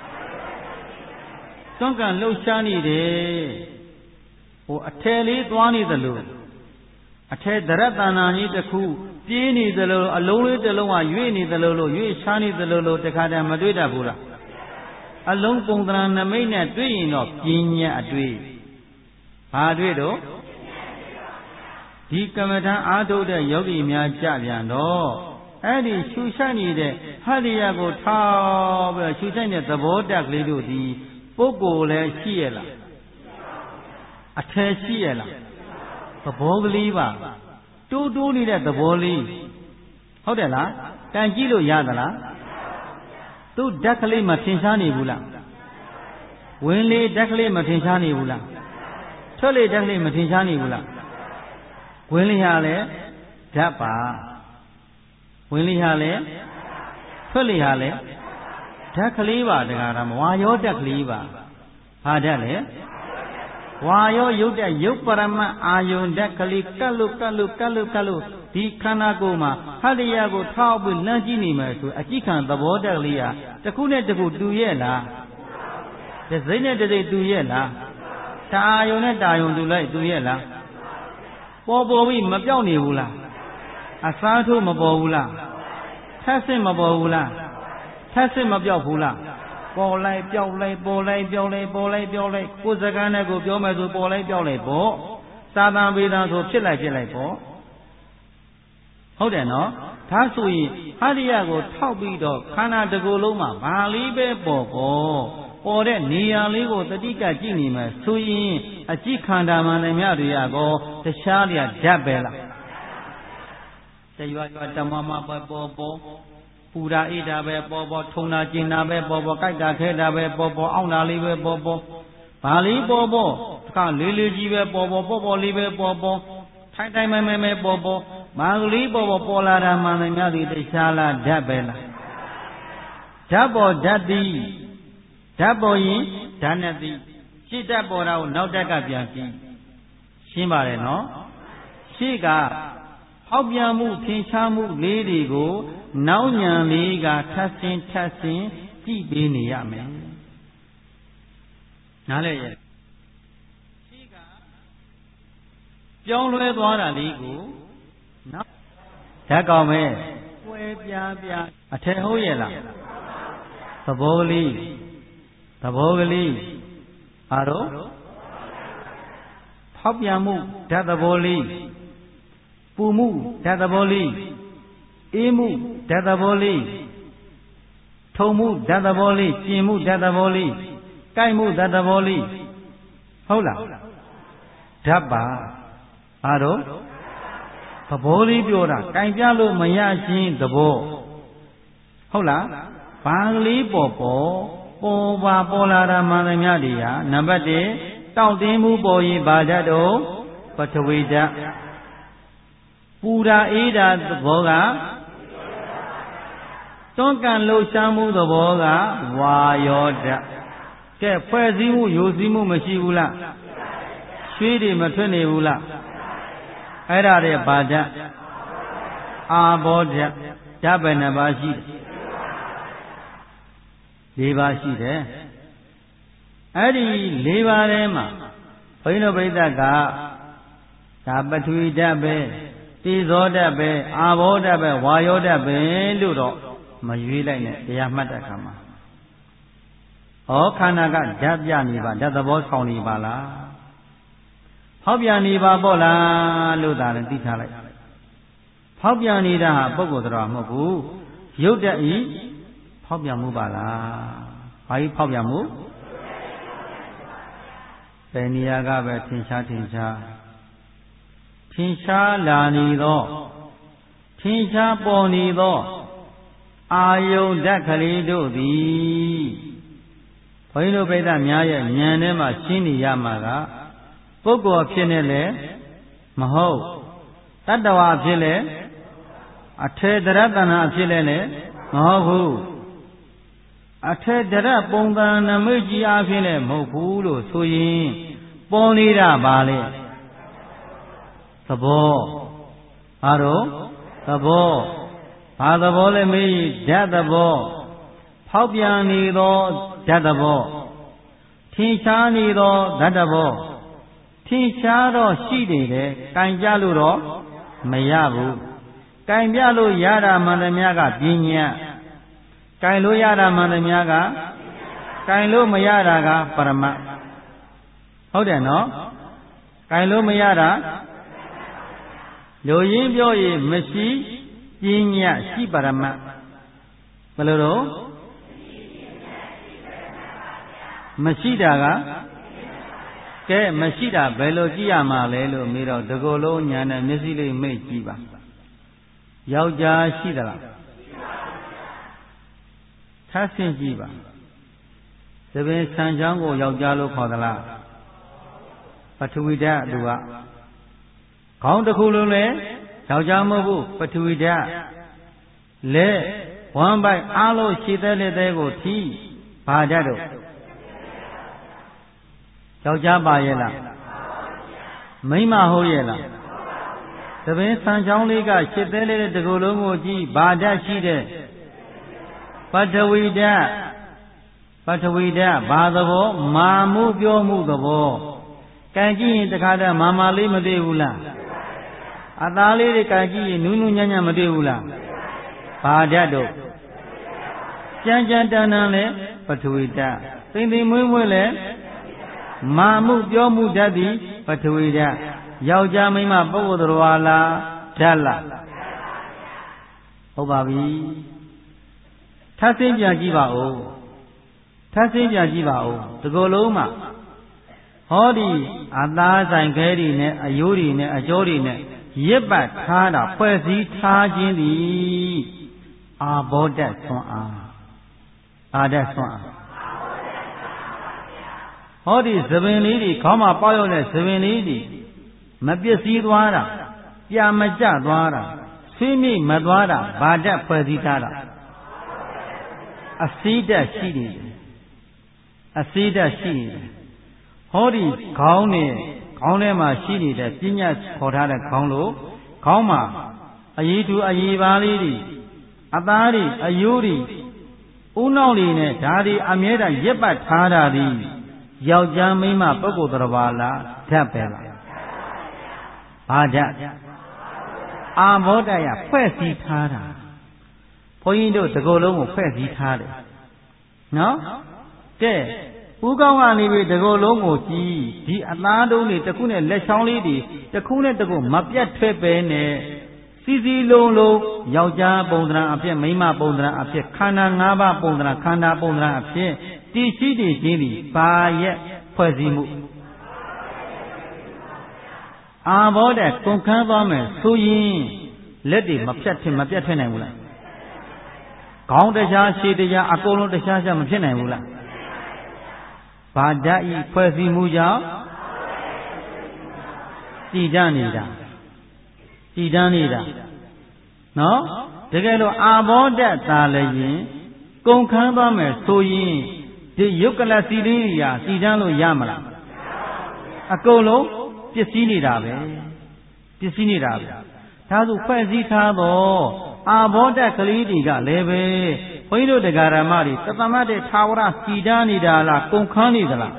တွန်းကန်လှုပ်ရှားနေတယ်ဟိုအထယ်လေးသွားနေသလိုအထယ်ဒရတ္တနာကြီးတစ်ခုပြေးနေသလိုအလုံးလေးတစ်လုံးကရွေ့နေသလိုလို့ရွေ့ရှားနေသလိုလို့တခါတည်းမတွေ့တတ်ဘူးလားအလုံးပုံသဏ္ဍာန်နမိတ်နဲ့တွေ့ရင်တော့ပညာအတွေ့ဘာတွေ့တော့ဒီကမ္မဋ္ဌာန်းအားထုတ်တဲ့ယောဂီများကြပြန်တော့အဲ့ဒီရှုဆိုင်နေတဲ့ဟတ္တယကိုထောက်ပြီးရှုဆိုင်တဲ့သဘောတက်ကလေးတို့ဒီပုဂ္ဂိုလ်လည်းရှိရလားအထယ်ရှိရလားသဘောကလေးပါတိုးတိုးနေတဲ့သဘောလေးဟုတ်တယ်လားကန်ကြည့်လို့ရသလားသူ့ဓာတ်ကလေးမထင်ရှားနေဘူးလားဝင်လေဓာတ်ကလေးမထင်ရှားနေဘူးလားထွက်လေဓာတ်ကလေးမထင်ရှားနေဘူးလားဝင်လေဟာလည်းဓာတ်ပါဝင်လေဟာလည်းထွက်လေဟာလည်းဓာတ်ကလေးပါတရားဓမ္မဝါယောဓာတ်ကလေးပါဘာဓာတ်လဲဝါယောယုတ်တဲ့ယုတ်ပရမတ်အာယုန်ဓာတ်ကလေးကတ်လို့ကတ်လို့ကတ်လို့ကတ်လို့ဒီခန္ဓာကိုယ်မှာဟတ္တယကိုထောက်ပြီးလမ်းကြည့်နေမယ်ဆိုအကြည့်ခံသဘောဓာတ်ကလေးဟာတစ်ခုနဲ့တစ်ခုတူရဲ့လားတစ်စိမ့်နဲ့တစ်စိမ့်တူရဲ့လားတာအာယုန်နဲ့တာအာယုန်တူလိုက်တူရဲ့လားပေါ်ပေါ်ပြီးမပြောက်နေဘူးလားအစားထိုးမပေါ်ဘူးလားထက်စစ်မပေါ်ဘူးလားထက်စစ်မပြောက်ဘူးလားပေါ်လိုက်ပြောက်လိုက်ပေါ်လိုက်ပြောက်လိုက်ပေါ်လိုက်ပြောက်လိုက်ကိုယ်စကားနဲ့ကိုပြောမယ်ဆိုပေါ်လိုက်ပြောက်လိုက်ပေါ့သာသံဗေဒံဆိုဖြစ်လိုက်ဖြစ်လိုက်ပေါ့ဟုတ်တယ်နော်ဒါဆိုရင်ဟာရိယကိုထောက်ပြီးတော့ခန္ဓာတစ်ခုလုံးမှာဘာလေးပဲပေါ်ပေါ်ပေါ်တဲ့နေရာလေးကိုတတိကကြည့်နေမယ်ဆိုရင်အကြည့်ခန္ဓာမှန်တယ်များတွေကကောတခြားတွေကဓာတ်ပဲလားတရွာရွာတမမပဲပေါ်ပေါ်ပူရာအိတာပဲပေါ်ပေါ်ထုံတာကျင်တာပဲပေါ်ပေါ်ကြိုက်တာခဲတာပဲပေါ်ပေါ်အောင့်တာလေးပဲပေါ်ပေါ်ဘာလေးပေါ်ပေါ်တခါလေးလေးကြီးပဲပေါ်ပေါ်ပေါ်ပေါ်လေးပဲပေါ်ပေါ်ထိုင်ထိုင်မဲမဲမဲပေါ်ပေါ်မာကလေးပေါ်ပေါ်ပေါ်လာတာမှန်တယ်များတွေတခြားလားဓာတ်ပဲလားဓာတ်ပေါ်ဓာတ်သည်ဓာတ်ပေါ်ရင်ဓာတ်နဲ့သည်ရှေ့ဓာတ်ပေါ်တာကိုနောက်ဓာတ်ကပြန်ကြည့်ရှင်းပါတယ်နော်ရှေ့ကဟောက်ပြန်မှုထင်ရှားမှုလေးတွေကိုနောက်ညံလေးကထပ်ဆင်းထပ်ဆင်းကြည့်ပေးနေရမယ်နားလဲရဲ့ရှေ့ကပြောင်းလဲသွားတာလေးကိုနောက်ဓာတ်ကောင်းမဲ့ကွဲပြားပြားအထက်ဟုတ်ရဲ့လားသဘောကလေးသဘောကလေးအားတော့ဖောက်ပြန်မှုဓာတ်သဘောလေးပူမှုဓာတ်သဘောလေးအေးမှုဓာတ်သဘောလေးထုံမှုဓာတ်သဘောလေးကျင်မှုဓာတ်သဘောလေးကြိုက်မှုဓာတ်သဘောလေးဟုတ်လားဓာတ်ပါအားတော့သဘောလေးပြောတာကြိုင်ပြလို့မရရှင်းသဘောဟုတ်လားဘာကလေးပေါ်ပေါ်ပေါ်ပါပေါ်လာတာမှန်တယ်များတွေဟာနံပါတ်တစ်တောင့်တင်းမှုပေါ်ရင်ဘာဓာတ်တော့ပထဝီဓာတ်ပူဓာအေးဓာတ်သဘောကတွန်းကန်လှုပ်ရှားမှုသဘောကဝါယောဓာတ်ကဲဖွဲ့စည်းမှုယိုစည်းမှုမရှိဘူးလားရွှေတွေမထွက်နေဘူးလားအဲ့ဒါတွေဘာဓာတ်အာဘောဓာတ်ဓာတ်ပဲနှစ်ပါးရှိတယ်လေးပါးရှိတယ်အဲ့ဒီလေးပါးထဲမှာဘုန်းကြီးတို့ပြိဿကဒါပထဝီဓာတ်ပဲတေဇောဓာတ်ပဲအာဘောဓာတ်ပဲဝါယောဓာတ်ပဲလို့တော့မရွေးလိုက်နဲ့တရားမှတ်တဲ့အခါမှာဩခန္ဓာကဓာတ်ပြနေပါဓာတ်သဘောဆောင်နေပါလားဖောက်ပြန်နေပါပေါ့လားလို့သာလည်းသိထားလိုက်ဖောက်ပြန်နေတာဟာပုဂ္ဂိုလ်တော်မဟုတ်ဘူးရုပ်တည်းဤဖောက်ပြန်မှုပါလားဘာကြီးဖောက်ပြန်မှုဘယ်နေရာကပဲထင်ရှားထင်ရှားထင်ရှားလာနေသောထင်ရှားပေါ်နေသောအာယုန်ဓာတ်ကလေးတို့သည်ဘုန်းကြီးတို့ပိဋကများရဲ့ဉာဏ်ထဲမှာရှင်းနေရမှာကပုဂ္ဂိုလ်ဖြစ်နေလေမဟုတ်တတ္တဝါဖြစ်လေအထေတရတနာဖြစ်လေလေမဟုတ်ဘူးအထေတရပုံသဏ္ဍာန်နမိတ်ကြီးအားဖြင့်လည်းမဟုတ်ဘူးလို့ဆိုရင်ပေါ်နေတာပါလေသဘောအားတော့သဘောဘာသဘောလဲမေးဓာတ်သဘောဖောက်ပြန်နေသောဓာတ်သဘောထင်ရှားနေသောဓာတ်သဘောထင်ရှားတော့ရှိနေတယ်ကင်ကြလို့တော့မရဘူးကင်ပြလို့ရတာမှန်သမျှကပညာကင်လို့ရတာမှန်သမျှကကင်လို့မရတာကပရမတ်ဟုတ်တယ်နော်ကင်လို့မရတာလူရင်းပြောရင်မရှိပညာရှိပရမတ်ဘယ်လိုတော့မရှိတာကကဲမရှိတာဘယ်လိုကြည့်ရမှာလဲလို့မေးတော့ဒီကိုယ်လုံးညာနဲ့မျက်စိလေးမိတ်ကြည့်ပါယောက်ျားရှိသလားထပ်ဆင့်ကြည့်ပါသပင်ဆံချောင်းကိုယောက်ျားလို့ခေါ်သလားပထဝီဓာတ်သူကခေါင်းတစ်ခုလုံးလဲယောက်ျားမဟုတ်ဘူးပထဝီဓာတ်လက်ဝမ်းပိုက်အားလုံးခြေသက်လက်သေးကိုထိဘာဓာတ်တော့ယောက်ျားပါရဲ့လားမိန်းမဟုတ်ရဲ့လားသပင်ဆံချောင်းလေးကခြေသက်လက်တဲ့တကူလုံးကိုကြည့်ဘာဓာတ်ရှိတဲ့ပထဝီဓာတ်ပထဝီဓာတ်ဘာသဘောမာမှုပြောမှုသဘောကံကြည့်ရင်တခါတည်းမာမာလေးမတွေ့ဘူးလားအသားလေးတွေကံကြည့်ရင်နူးနူးညံ့ညံ့မတွေ့ဘူးလားဘာဓာတ်တော့ကြမ်းကြမ်းတန်းတန်းလဲပထဝီဓာတ်သိမ့်သိမ့်မွေးမွေးလဲမာမှုပြောမှုဓာတ်သည်ပထဝီဓာတ်ယောက်ျားမိန်းမပုဂ္ဂိုလ်တော်လားဓာတ်လားဟုတ်ပါပြီထပ်ဆင်းပြန်ကြည့်ပါဦးထပ်ဆင်းပြန်ကြည့်ပါဦးဒီကိုယ်လုံးမှာဟောဒီအသားဆိုင်ခဲတွေနဲ့အယိုးတွေနဲ့အကြောတွေနဲ့ရစ်ပတ်ထားတာဖွဲ့စည်းထားခြင်းသည်အာဘောဓဆွမ်းအားအာဓဆွမ်းအားဟောဒီသပင်လေးတွေခေါင်းမှာပေါက်ရောက်တဲ့သပင်လေးတွေမပျက်စီးသွားတာပြာမကျသွားတာဆွေးမြေ့မသွားတာဘာဓဖွဲ့စည်းထားတာအစည်းဓာတ်ရှိနေတယ်အစည်းဓာတ်ရှိနေတယ်ဟောဒီခေါင်းနဲ့ခေါင်းထဲမှာရှိနေတဲ့ပညာခေါ်ထားတဲ့ခေါင်းလို့ခေါင်းမှာအရေးတူအရေးပါလေးတွေအသားတွေအယိုးတွေဦးနှောက်တွေနဲ့ဓာတ်တွေအမြဲတမ်းရက်ပတ်ထားတာဒီယောက်ျားမိန်းမပုဂ္ဂိုလ်တော်ဘာလားဓာတ်ပဲလားဘာဓာတ်အာမောဒယဖွဲ့စည်းထားတာဘုန်းကြီးတို့ဒီကိုယ်လုံးကိုဖွဲ့စည်းထားတယ်နော်ကဲဦးကောင်းကနေပြီးဒီကိုယ်လုံးကိုကြည့်ဒီအသားတုံးတွေတစ်ခုနဲ့လက်ချောင်းလေးတွေတစ်ခုနဲ့တစ်ခုမပြတ်ထွက်ပဲနဲ့စီစီလုံးလုံးယောက်ျားပုံသဏ္ဍာန်အဖြစ်မိန်းမပုံသဏ္ဍာန်အဖြစ်ခန္ဓာ၅ပါးပုံသဏ္ဍာန်ခန္ဓာပုံသဏ္ဍာန်အဖြစ်တည်ရှိတည်ခြင်းသည်ဘာရဲ့ဖွဲ့စည်းမှုအာဘောတဲ့ကုန်ခန်းသွားမယ်ဆိုရင်လက်တွေမဖြတ်ထင်မပြတ်ထွက်နိုင်ဘူးလားခေါင်းတရားရှည်တရားအကုန်လုံးတရားရှာမဖြစ်နိုင်ဘူးလားဘာဓာတ်ဤဖွဲ့စည်းမှုကြောင့်တည်တတ်နေတာတည်တတ်နေတာနော်တကယ်လို့အာဘောဓာတ်သာလည်းရင်ကုန်ခန်းသွားမယ်ဆိုရင်ဒီယုတ်ကလစီလေးကြီးရာတည်တတ်လို့ရမလားအကုန်လုံးပစ္စည်းနေတာပဲပစ္စည်းနေတာပဲဒါဆိုဖွဲ့စည်းထားတော့အာဘောဓာတ်ကလေးတွေကလည်းပဲဘုန်းကြီးတို့တရားဓမ္မတွေတသမတ်တဲ့ထာဝရတည်တတ်နေတာလားကုန်ခန်းနေသလား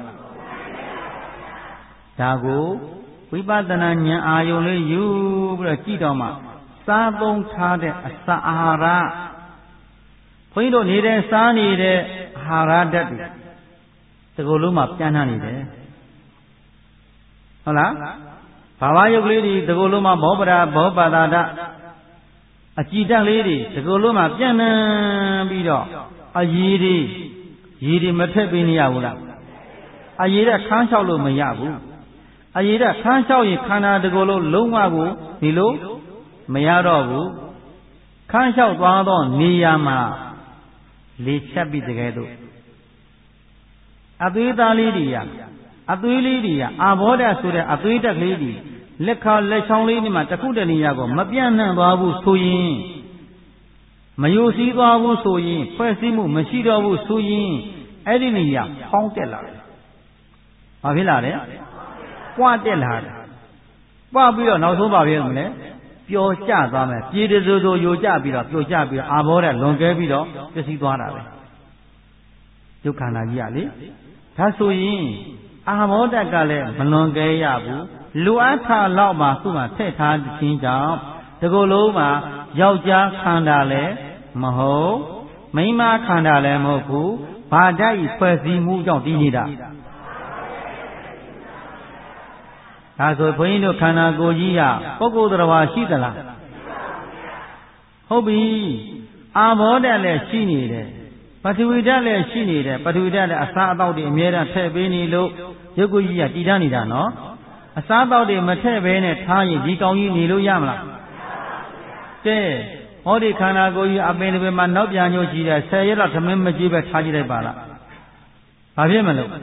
ဒါကိုဝိပဿနာဉာဏ်အာယုံလေးယူပြီးတော့ကြည့်တော့မှစားသုံးထားတဲ့အစာအာဟာရဘုန်းကြီးတို့နေတဲ့စားနေတဲ့အာဟာရဓာတ်တွေဒီကိုယ်လုံးမှာပြန့်နှံ့နေတယ်ဟုတ်လားဘာဝယုတ်ကလေးတွေဒီကိုယ်လုံးမှာဘောပရာဘောပါဒာအကြည်တက်လေးတွေဒီကိုယ်လုံးမှာပြန့်နှံ့ပြီးတော့အရည်တွေရည်တွေမထက်ပေးနေရဘူးလားအရည်တဲ့ခန်းလျှောက်လို့မရဘူးအရည်တဲ့ခန်းလျှောက်ရင်ခန္ဓာဒီကိုယ်လုံးလုံးဝကိုဒီလိုမရတော့ဘူးခန်းလျှောက်သွားတော့နေရာမှာလေချက်ပြီးတကယ်တော့အသွေးသားလေးတွေရအသွေးလေးတွေကအာဘောဓာတ်ဆိုတဲ့အသွေးတက်ကလေးတွေလက်ခါလက်ချောင်းလေးတွေမှာတစ်ခုတည်းနေရာကိုမပြန့်နှံ့သွားဘူးဆိုရင်မယိုစီးသွားဘူးဆိုရင်ဖွဲ့စည်းမှုမရှိတော့ဘူးဆိုရင်အဲ့ဒီနေရာဖောင်းတက်လာတယ်။ဘာဖြစ်လာလဲ။ပွားတက်လာတယ်။ပွားပြီးတော့နောက်ဆုံးဘာဖြစ်မလဲ။ပျော်ကျသွားမယ်။ပြေတစိုးစိုးယိုကျပြီးတော့ပျော်ကျပြီးတော့အာဘောဓာတ်လွန်ကဲပြီးတော့ပျက်စီးသွားတာပဲ။ဒုက္ခနာကြီးကလေ။ဒါဆိုရင်အာဘောဓာတ်ကလည်းမလွန်ကဲရဘူးလူအပ်ထားလောက်မှသူ့မှာထည့်ထားခြင်းကြောင့်ဒီကိုယ်လုံးမှာယောက်ျားခန္ဓာလည်းမဟုတ်မိန်းမခန္ဓာလည်းမဟုတ်ဘူးဘာဓာတ်ဤဖွဲ့စည်းမှုကြောင့်တည်နေတာဒါဆိုဘုန်းကြီးတို့ခန္ဓာကိုယ်ကြီးကပုဂ္ဂိုလ်တော်ဘာရှိသလားဟုတ်ပြီအာဘောဓာတ်လည်းရှိနေတယ်ပထဝီဓာတ်လည်းရှိနေတယ်ပထဝီဓာတ်လည်းအစားအသောက်တွေအများအားထည့်ပေးနေလို့ရုပ်ကိုယ်ကြီးကတည်တတ်နေတာနော်အစားအသောက်တွေမထည့်ဘဲနဲ့ထားရင်ဒီကောင်းကြီးနေလို့ရမလားကဲဟောဒီခန္ဓာကိုယ်ကြီးအပင်တစ်ပင်မှာနောက်ပြန်ညှို့ကြည့်တယ်ဆယ်ရက်တော့သမင်းမကြည့်ပဲထားကြည့်လိုက်ပါလားဘာဖြစ်မလို့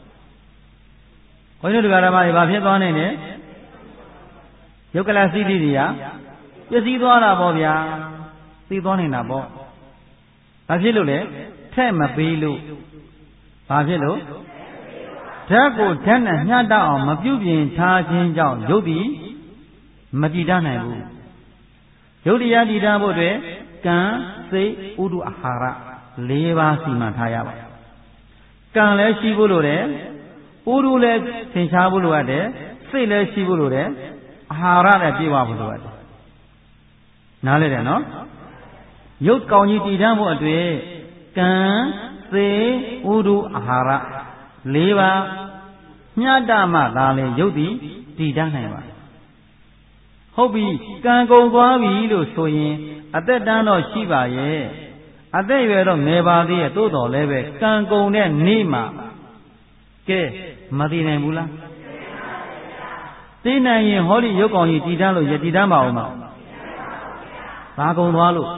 ဘုန်းကြီးတို့ဓမ္မတွေဘာဖြစ်သွားနိုင်လဲယုတ်ကလစီတိတွေကပျက်စီးသွားတာပေါ့ဗျာသိသွားနေတာပေါ့ဘာဖြစ်လို့လဲထက်မပေးလို့ဘာဖြစ်လို့ဓာတ်ကိုဓာတ်နဲ့မျှတအောင်မပြုပြင်ထားခြင်းကြောင့်ယုတ်သည်မတည်တတ်နိုင်ဘူးယုတ်တရားတည်တတ်ဖို့အတွက်ကံစိတ်ဥဒုအာဟာရ၄ပါးစီမံထားရပါကံလည်းရှိဖို့လိုတယ်ဥဒုလည်းသင်ရှားဖို့လိုအပ်တယ်စိတ်လည်းရှိဖို့လိုတယ်အာဟာရလည်းပြည့်ဝဖို့လိုအပ်တယ်နားလဲတယ်နော်ယုတ်ကောင်းကြီးတည်တတ်ဖို့အတွက်ကံစိတ်ဥဒုအာဟာရ၄ပါးမျှတမှသာလေယုတ်သည်တည်တတ်နိုင်ပါဟဟုတ်ပြီကံကုန်သွားပြီလို့ဆိုရင်အသက်တန်းတော့ရှိပါရဲ့အသက်ရွယ်တော့ငယ်ပါသေးရဲ့သို့တော်လည်းပဲကံကုန်တဲ့နေ့မှာကဲမသိနိုင်ဘူးလားသိနိုင်ရင်ဟောဒီရုပ်ကောင်ကြီးတည်တန်းလို့ရတည်တန်းပါအောင်မဘာကုန်သွားလို့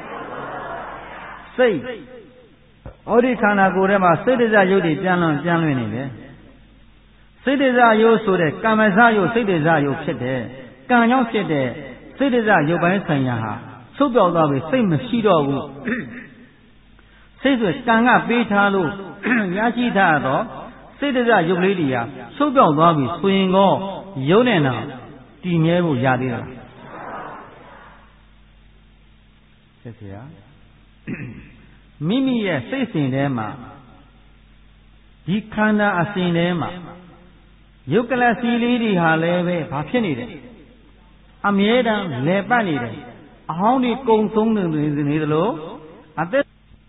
စိတ်ဟောဒီခန္ဓာကိုယ်ထဲမှာစိတ်တစ္ဆရုပ်တွေပြန်လွန်ပြန်လွင်နေတယ်စိတ်တစ္ဆရုပ်ဆိုတဲ့ကမ္မစရုပ်စိတ်တစ္ဆရုပ်ဖြစ်တယ်ကံကြောင့်ဖြစ်တဲ့စိတ်တစ္ဆရုပ်ပိုင်းဆိုင်ရာဟာဆုတ်ပြောက်သွားပြီစိတ်မရှိတော့ဘူးစိတ်ဆိုကံကပေးထားလို့ရရှိထားတော့စိတ်တစ္ဆရုပ်လေးတွေဟာဆုတ်ပြောက်သွားပြီဆိုရင်ကောရုပ်နဲ့တော့တည်မြဲဖို့ရသေးလားဆက်ဆရာမိမိရဲ့စိတ်စဉ်ထဲမှာဒီခန္ဓာအစဉ်ထဲမှာယုတ်ကလစီလေးတွေဟာလည်းပဲဘာဖြစ်နေတယ်အမြဲတမ်းလဲပတ်နေတယ်အဟောင်းတွေကုံဆုံးနေနေသလိုအသက်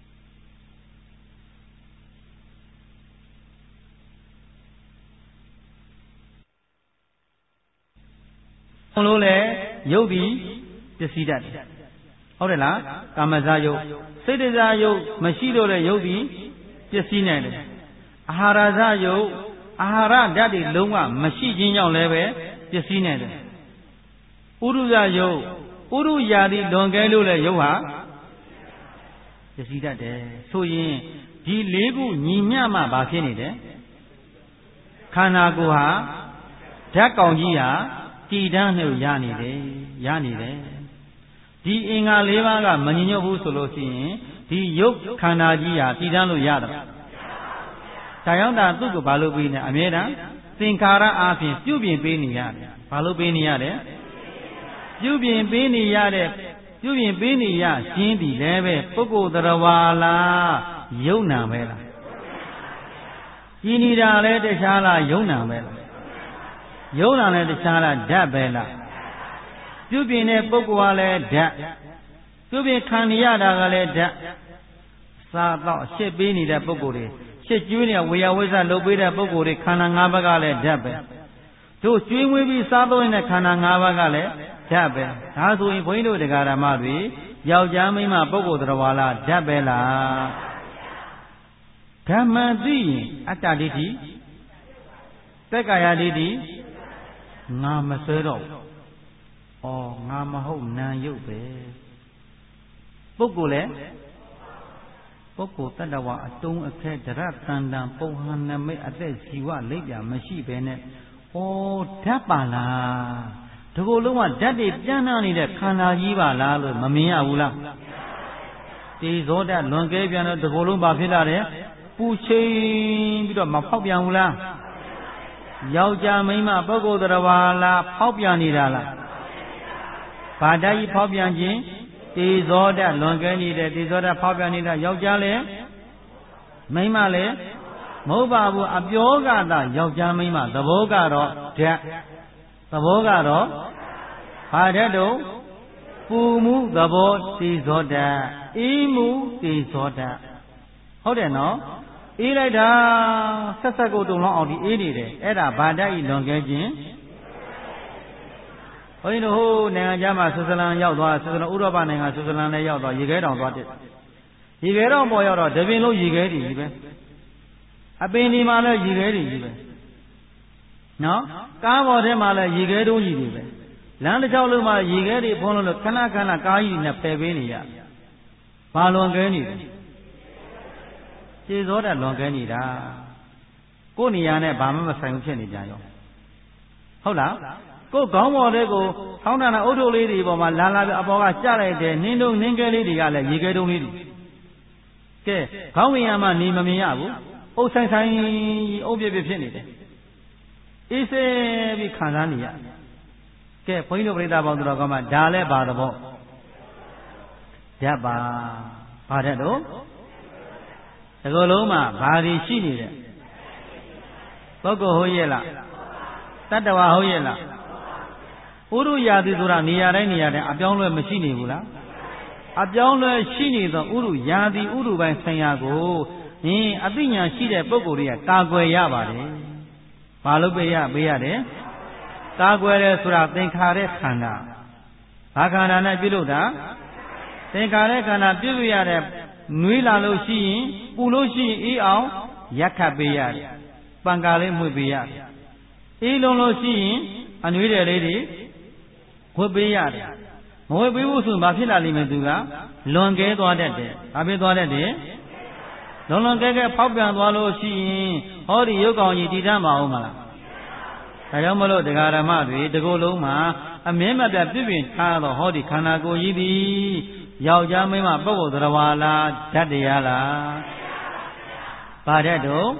လို့လေရုပ်ပြီးပစ္စည်းတတ်တယ်ဟုတ်တယ်လားကာမဇာယုတ်စိတ်တဇာယုတ်မရှိတော့တဲ့ရုပ်ပြီးပစ္စည်းနိုင်တယ်အာဟာရဇာယုတ်အာဟာရဓာတ်တွေလုံးဝမရှိခြင်းကြောင့်လည်းပဲပစ္စည်းနိုင်တယ်ဥရုဇယုတ်ဥရုယာတိလွန်ကဲလို့လည်းရုပ်ဟာပစ္စည်းတတ်တယ်ဆိုရင်ဒီလေးခုညီမျှမှဘာဖြစ်နေတယ်ခန္ဓာကိုယ်ဟာဓာတ်ကောင်ကြီးဟာတည်တန်းနှုတ်ရနေတယ်ရနေတယ်ဒီအင်္ဂါလေးပါးကမညီညွတ်ဘူးဆိုလို့ရှိရင်ဒီယုတ်ခန္ဓာကြီးဟာတည်တန်းလို့ရတယ်ဒါကြောင့်ဒါသူ့ကိုဘာလို့ပြီးနေအမြဲတမ်းသင်္ခါရအားဖြင့်ပြုပြင်ပေးနေရတယ်ဘာလို့ပေးနေရလဲပြုပြင်ပေးနေရတဲ့ပြုပြင်ပေးနေရရှင်းပြီလည်းပဲပုဂ္ဂိုလ်တရားဝါလားယုံနာပဲလားကြည်နေတာလည်းတခြားလားယုံနာပဲလားယုံနာလည်းတခြားလားဓာတ်ပဲလားပြုပြင်တဲ့ပုဂ္ဂိုလ်ကလည်းဓာတ်ပြုပြင်ခံရတာကလည်းဓာတ်စားတော့ရှစ်ပေးနေတဲ့ပုဂ္ဂိုလ်တွေရှစ်ကျွေးနေဝေယဝိဇ္ဇလုပ်ပေးတဲ့ပုဂ္ဂိုလ်တွေခန္ဓာ၅ပါးကလည်းဓာတ်ပဲတို့ကျွေးမွေးပြီးစားသုံးနေတဲ့ခန္ဓာ၅ပါးကလည်းဓာတ်ပဲဒါဆိုရင်ဘုန်းကြီးတို့တရားဓမ္မတွေယောက်ျားမိန်းမပုဂ္ဂိုလ်တော်ဝါလားဓာတ်ပဲလားဓမ္မသိရင်အတ္တဒိဋ္ဌိသက္ကာယဒိဋ္ဌိငါမဆွဲတော့ဘူးဩငါမဟုတ်နာယုတ်ပဲပုဂ္ဂိုလ်လေပုဂ္ဂိုလ်တတ္တဝါအတုံးအခဲဒရတန်တန်ပုံဟန်နမိတ်အသက်ဇီဝလိပ်ပြမရှိပဲနဲ့ဩဓာတ်ပါလားဒီကိုယ်လုံးကဓာတ်တွေပြန့်နှံ့နေတဲ့ခန္ဓာကြီးပါလားလို့မမြင်ရဘူးလားတေဇောဓာတ်လွန်ကဲပြန်တော့ဒီကိုယ်လုံးဘာဖြစ်လာတယ်ပူချိန်ပြီးတော့မဖောက်ပြန်ဘူးလားယောက်ျားမိန်းမပုဂ္ဂိုလ်တရားဝါလားဖောက်ပြန်နေတာလားဘာဓာတ်ကြီးဖောက်ပြန်ခြင်းတေဇောဓာတ်လွန်ကဲနေတဲ့တေဇောဓာတ်ဖောက်ပြန်နေတာယောက်ျားလည်းမိန်းမလည်းမဟုတ်ပါဘူးအပြောကသာယောက်ျားမိန်းမသဘောကတော့ဓာတ်သဘောကတော့ဘာဓာတ်တော့ပူမှုသဘောတေဇောဓာတ်အေးမှုတေဇောဓာတ်ဟုတ်တယ်နော်အေးလိုက်တာဆက်ဆက်ကိုတုံလောင်းအောင်ဒီအေးနေတယ်အဲ့ဒါဘာဓာတ်ကြီးလွန်ကဲခြင်းဘုန်းကြီးတို့ဟိုနိုင်ငံခြားမှာဆွစ်ဇာလန်ရောက်သွားဆွစ်ဇာလန်ဥရောပနိုင်ငံဆွစ်ဇာလန်လည်းရောက်သွားရေခဲတောင်သွားတက်ရေခဲတောင်ပေါ်ရောက်တော့တပင်လုံးရေခဲတည်ကြီးပဲအပင်ဒီမှာလည်းရေခဲတည်ကြီးပဲနော်ကားပေါ်ထဲမှာလည်းရေခဲတုံးကြီးတွေပဲလမ်းတစ်လျှောက်လုံးမှာရေခဲတွေဖုံးလို့ခဏခဏကားကြီးနဲ့ဖယ်ပေးနေရဘာလွန်ကဲနေတယ်ခြေစောဓာတ်လွန်ကဲနေတာကိုယ်နေရာနဲ့ဘာမှမဆိုင်ဘူးဖြစ်နေကြရောဟုတ်လားကိုယ်ခေါင်းပေါ်တဲ့ကိုထောင်းတာနဲ့အုတ်ထုတ်လေးတွေပေါ်မှာလာလာပြီးအပေါ်ကကျလိုက်တဲ့နင်းတုံနင်းကဲလေးတွေကလည်းရေခဲတုံးလေးတွေကဲခေါင်းဝင်ရမှနေမမြင်ရဘူးအုတ်ဆိုင်ဆိုင်အုတ်ပြပြဖြစ်နေတယ်အေးစေးပြီးခံစားနေရကဲဘုန်းကြီးတို့ပြိဿပေါင်းတော်ကမှဒါလည်းပါတော့ဓာတ်ပါဘာဓာတ်တော့ဒီလိုလုံးမှာဘာတွေရှိနေတယ်ပုဂ္ဂိုလ်ဟုတ်ရဲ့လားတတ္တဝါဟုတ်ရဲ့လားဥရုယာတိဆိုတာနေရာတိုင်းနေရာတိုင်းအပြောင်းလဲမရှိနေဘူးလားအပြောင်းလဲရှိနေသောဥရုယာတိဥရုပိုင်းဆိုင်ရာကိုဟင်အသိဉာဏ်ရှိတဲ့ပုဂ္ဂိုလ်တွေကကာကွယ်ရပါတယ်ဘာလို့ပေးရပေးရတယ်ကာကွယ်တယ်ဆိုတာသင်္ခါရခန္ဓာဘာခန္ဓာနဲ့ပြုလုပ်တာသင်္ခါရခန္ဓာပြုလို့ရတဲ့နွေးလာလို့ရှိရင်ပူလို့ရှိရင်အေးအောင်ရက်ခတ်ပေးရတယ်ပံကာလေးမွေပေးရတယ်အေးလုံးလို့ရှိရင်အနွေးတယ်လေးတွေဝတ်ပေးရတယ်မဝတ်ပေးဘူးဆိုရင်ဘာဖြစ်လာလိမ့်မယ်သူကလွန်ကဲသွားတတ်တယ်ဘာဖြစ်သွားတတ်တယ်လွန်လွန်ကဲကဲဖောက်ပြန်သွားလို့ရှိရင်ဟောဒီရုပ်ကောင်ကြီးတည်တမ်းမအောင်မလားဒါကြောင့်မလို့တရားဓမ္မတွေတကူလုံးမှာအမြဲမပြတ်ပြည့်ပြည့်ထားတော့ဟောဒီခန္ဓာကိုယ်ကြီးသည်ယောက်ျားမိန်းမပုဂ္ဂိုလ်သရဝါလားဓာတ်တရားလားဘာဓာတ်တော့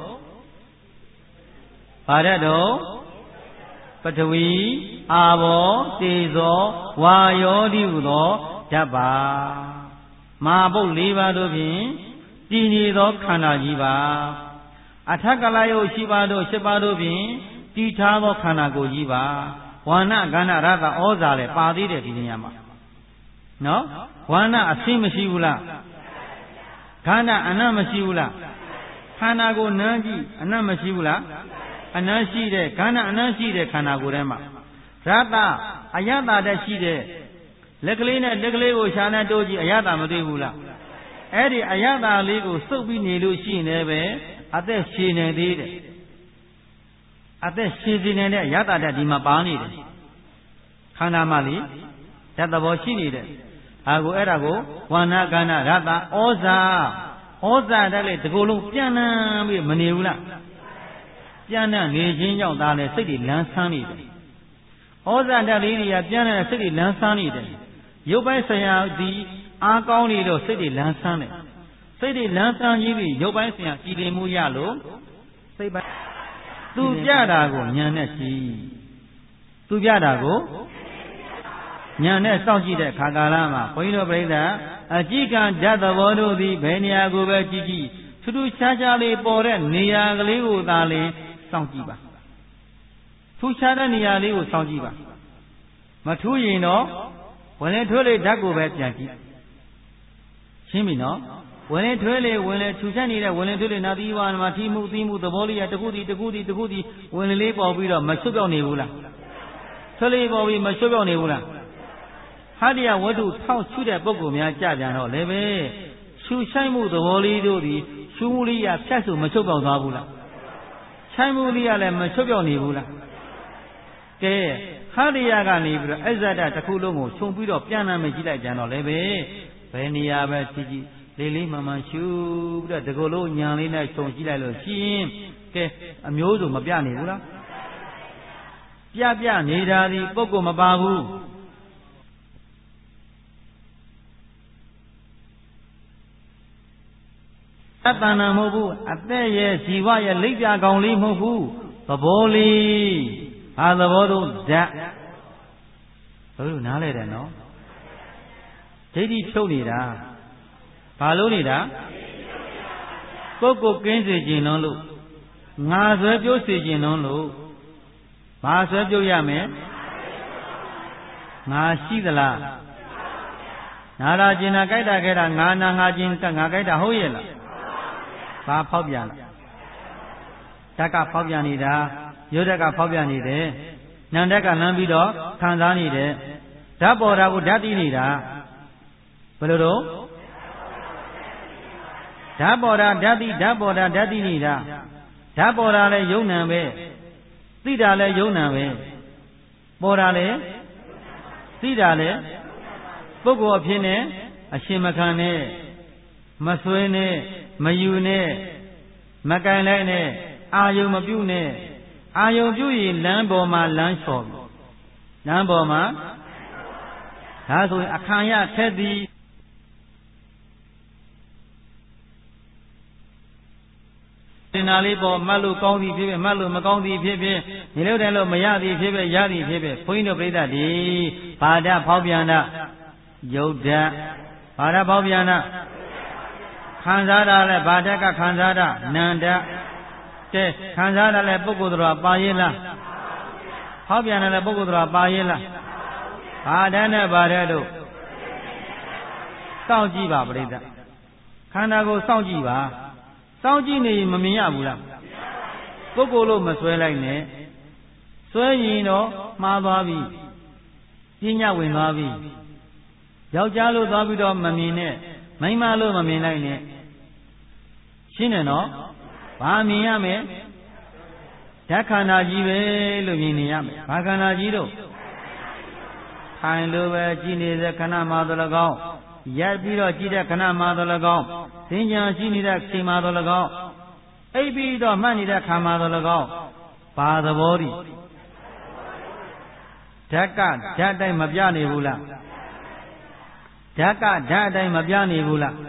ဘာဓာတ်တော့ပထဝီအာဘောတေဇောဝါယောတိဟုသောဓာတ်ပါမဟာပုတ်၄ပါးတို့ဖြင့်တည်နေသောခန္ဓာကြီးပါအထက်ကလယုတ်ရှိပါတို့၈ပါးတို့ဖြင့်တည်ထားသောခန္ဓာကိုယ်ကြီးပါဝါဏကဏ္ဍရတဩဇာလည်းပါသေးတယ်ဒီနေရာမှာနော်ဝါဏအဆင်းမရှိဘူးလားခန္ဓာအနတ်မရှိဘူးလားခန္ဓာကိုယ်နမ်းကြည့်အနတ်မရှိဘူးလားအနတ်ရှိတဲ့ခန္ဓာအနတ်ရှိတဲ့ခန္ဓာကိုယ်ထဲမှာရတအယတတရှိတဲ့လက်ကလေးနဲ့လက်ကလေးကိုရှာနဲ့တိုးကြည့်အယတမတွေ့ဘူးလားအဲ့ဒီအယတလေးကိုစုပ်ပြီးနေလို့ရှိရင်လည်းပဲအသက်ရှည်နေသေးတယ်အသက်ရှည်နေတဲ့အယတတဒီမှာပါနေတယ်ခန္ဓာမှလေဓာတ်သဘောရှိနေတယ်ဒါကိုအဲ့ဒါကိုဝါဏကဏ္ဍရတဩဇာဩဇာတက်လေဒီကိုယ်လုံးပြန်နှံပြီးမနေဘူးလားပြန်နှံနေခြင်းကြောင့်ဒါလည်းစိတ်တွေလန်းဆန်းနေတယ်ဩဇာတက်လေးတွေကပြန်နှံစိတ်တွေလန်းဆန်းနေတယ်ရုပ်ပိုင်းဆရာဒီအားကောင်းနေတော့စိတ်တွေလန်းဆန်းတယ်စိတ်တွေလန်းဆန်းကြီးပြီးရုပ်ပိုင်းဆရာကြည်လင်မှုရလို့စိတ်ပိုင်းသူပြတာကိုဉာဏ်နဲ့ရှိသူပြတာကိုဉာဏ်နဲ့စောင့်ကြည့်တဲ့ခါကာလမှာဘုန်းကြီးတို့ပြိဿအကြည့်ကံဓာတ်သဘောတို့သည်ဘယ်နေရာကိုပဲကြည့်ကြည့်ထူးထူးခြားခြားလေးပေါ်တဲ့နေရာကလေးကိုသာလင်စောင့်ကြည့်ပါထူးခြားတဲ့နေရာလေးကိုစောင့်ကြည့်ပါမထူးရင်တော့ဝင်လေထွေးလေဓာတ်ကိုပဲပြန်ကြည့်ရှင်းပြီနော်ဝင်လေထွေးလေဝင်လေထူးခြားနေတဲ့ဝင်လေထွေးလေနာသီဝါမှာထီမှုသီးမှုသဘောလေးရတခုတည်းတခုတည်းတခုတည်းဝင်လေလေးပေါ်ပြီးတော့မချွတ်ပြောက်နေဘူးလားဆွလေးပေါ်ပြီးမချွတ်ပြောက်နေဘူးလားဟာဒီယဝတ္ထုထောက်ရှုတဲ့ပုဂ္ဂိုလ်များကြပြန်တော့လည်းပဲရှုဆိုင်မှုသဘောလေးတို့သည်ရှုမှုလေးရဖြတ်ဆိုမချွတ်ပြောက်သွားဘူးလားဆိုင်မှုလေးရလည်းမချွတ်ပြောက်နေဘူးလားကဲဟာဒီယကနေပြီးတော့အဇ္ဇဒတစ်ခုလုံးကိုခြုံပြီးတော့ပြန်နာမကြည့်လိုက်ကြတော့လည်းပဲဘယ်နေရာပဲကြည့်ကြည့်လေးလေးမှန်မှန်ရှုပြီးတော့ဒီကိုယ်လုံးညံလေးနဲ့ခြုံကြည့်လိုက်လို့ရှင်းကဲအမျိုးစုံမပြနေဘူးလားပြပြနေတာဒီပုဂ္ဂိုလ်မပါဘူးအတ္တနာမဟုတ်ဘူးအသက်ရဲ့ဇီဝရဲ့လိပ်ပြကောင်လေးမဟုတ်ဘူးသဘောလေးဟာသဘောတော့ဓာတ်ဘယ်လိုနားလဲတယ်နော်ဒိဋ္ဌိဖြုတ်နေတာဘာလို့နေတာပုဂ္ဂိုလ်ကင်းစေခြင်းလုံးလို့ငါဆွဲပြုတ်စေခြင်းလုံးလို့ဘာဆွဲပြုတ်ရမယ်ငါရှိသလားနာလာကျင်နာကြိုက်တာခဲ့တာငါနာငါကျင်ငါကြိုက်တာဟုတ်ရဲ့လားဘာဖောက်ပြန်လဲဓာတ်ကဖောက်ပြန်နေတာရုပ်ဓာတ်ကဖောက်ပြန်နေတယ်နာမ်ဓာတ်ကလမ်းပြီးတော့ခံစားနေတယ်ဓာတ်ပေါ်တာကိုဓာတ်တည်နေတာဘယ်လိုတော့ဓာတ်ပေါ်တာဓာတ်တည်ဓာတ်ပေါ်တာဓာတ်တည်နေတာဓာတ်ပေါ်တာလဲယုံနံပဲသိတာလဲယုံနံပဲပေါ်တာလဲသိတာလဲပုဂ္ဂိုလ်အဖြစ်နဲ့အရှင်မခံနဲ့မဆွေးနဲ့မယူနဲ့မကင်လိုက်နဲ့အာယုံမပြုနဲ့အာယုံပြုရင်လမ်းပေါ်မှာလမ်းလျှော်ပြီလမ်းပေါ်မှာဒါဆိုရင်အခါရထက်သည်တင်နာလေးပေါ်မှတ်လို့ကောင်းသည်ဖြစ်ဖြစ်မှတ်လို့မကောင်းသည်ဖြစ်ဖြစ်နေလို့တယ်လို့မရသည်ဖြစ်ဖြစ်ရသည်ဖြစ်ဖြစ်ဘုန်းကြီးတို့ပြိဿဒီဘာဒဖောက်ပြန်တာယုတ်ဓာတ်ဘာဒဖောက်ပြန်တာခံစားတာလဲဘာဓာတ်ကခံစားတာနန္ဒကဲခံစားတာလဲပုဂ္ဂိုလ်တော်ပါရဲ့လားဖောက်ပြန်တယ်လဲပုဂ္ဂိုလ်တော်ပါရဲ့လားဘာဓာတ်နဲ့ဘာဓာတ်တို့စောင့်ကြည့်ပါပြိဿခန္ဓာကိုစောင့်ကြည့်ပါစောင့်ကြည့်နေရင်မမြင်ရဘူးလားပုဂ္ဂိုလ်လို့မဆွဲလိုက်နဲ့စွဲရင်တော့မှားသွားပြီပညာဝင်သွားပြီယောက်ျားလို့သွားပြီးတော့မမြင်နဲ့မိန်းမလို့မမြင်လိုက်နဲ့ရှင်းတယ်နော်ဘာမြင်ရမလဲဓာတ်ခန္ဓာကြီးပဲလို့မြင်နေရမယ်ဘာခန္ဓာကြီးတော့ထိုင်လို့ပဲကြည်နေတဲ့ခဏမှတော့၎င်းရက်ပြီးတော့ကြည်တဲ့ခဏမှတော့၎င်းသင်္ကြန်ရှိနေတဲ့ချိန်မှတော့၎င်းအိပ်ပြီးတော့မှတ်နေတဲ့ခါမှတော့၎င်းဘာသဘောဒီဓာတ်ကဓာတ်တိုင်းမပြနေဘူးလားဓာတ်ကဓာတ်တိုင်းမပြနေဘူးလား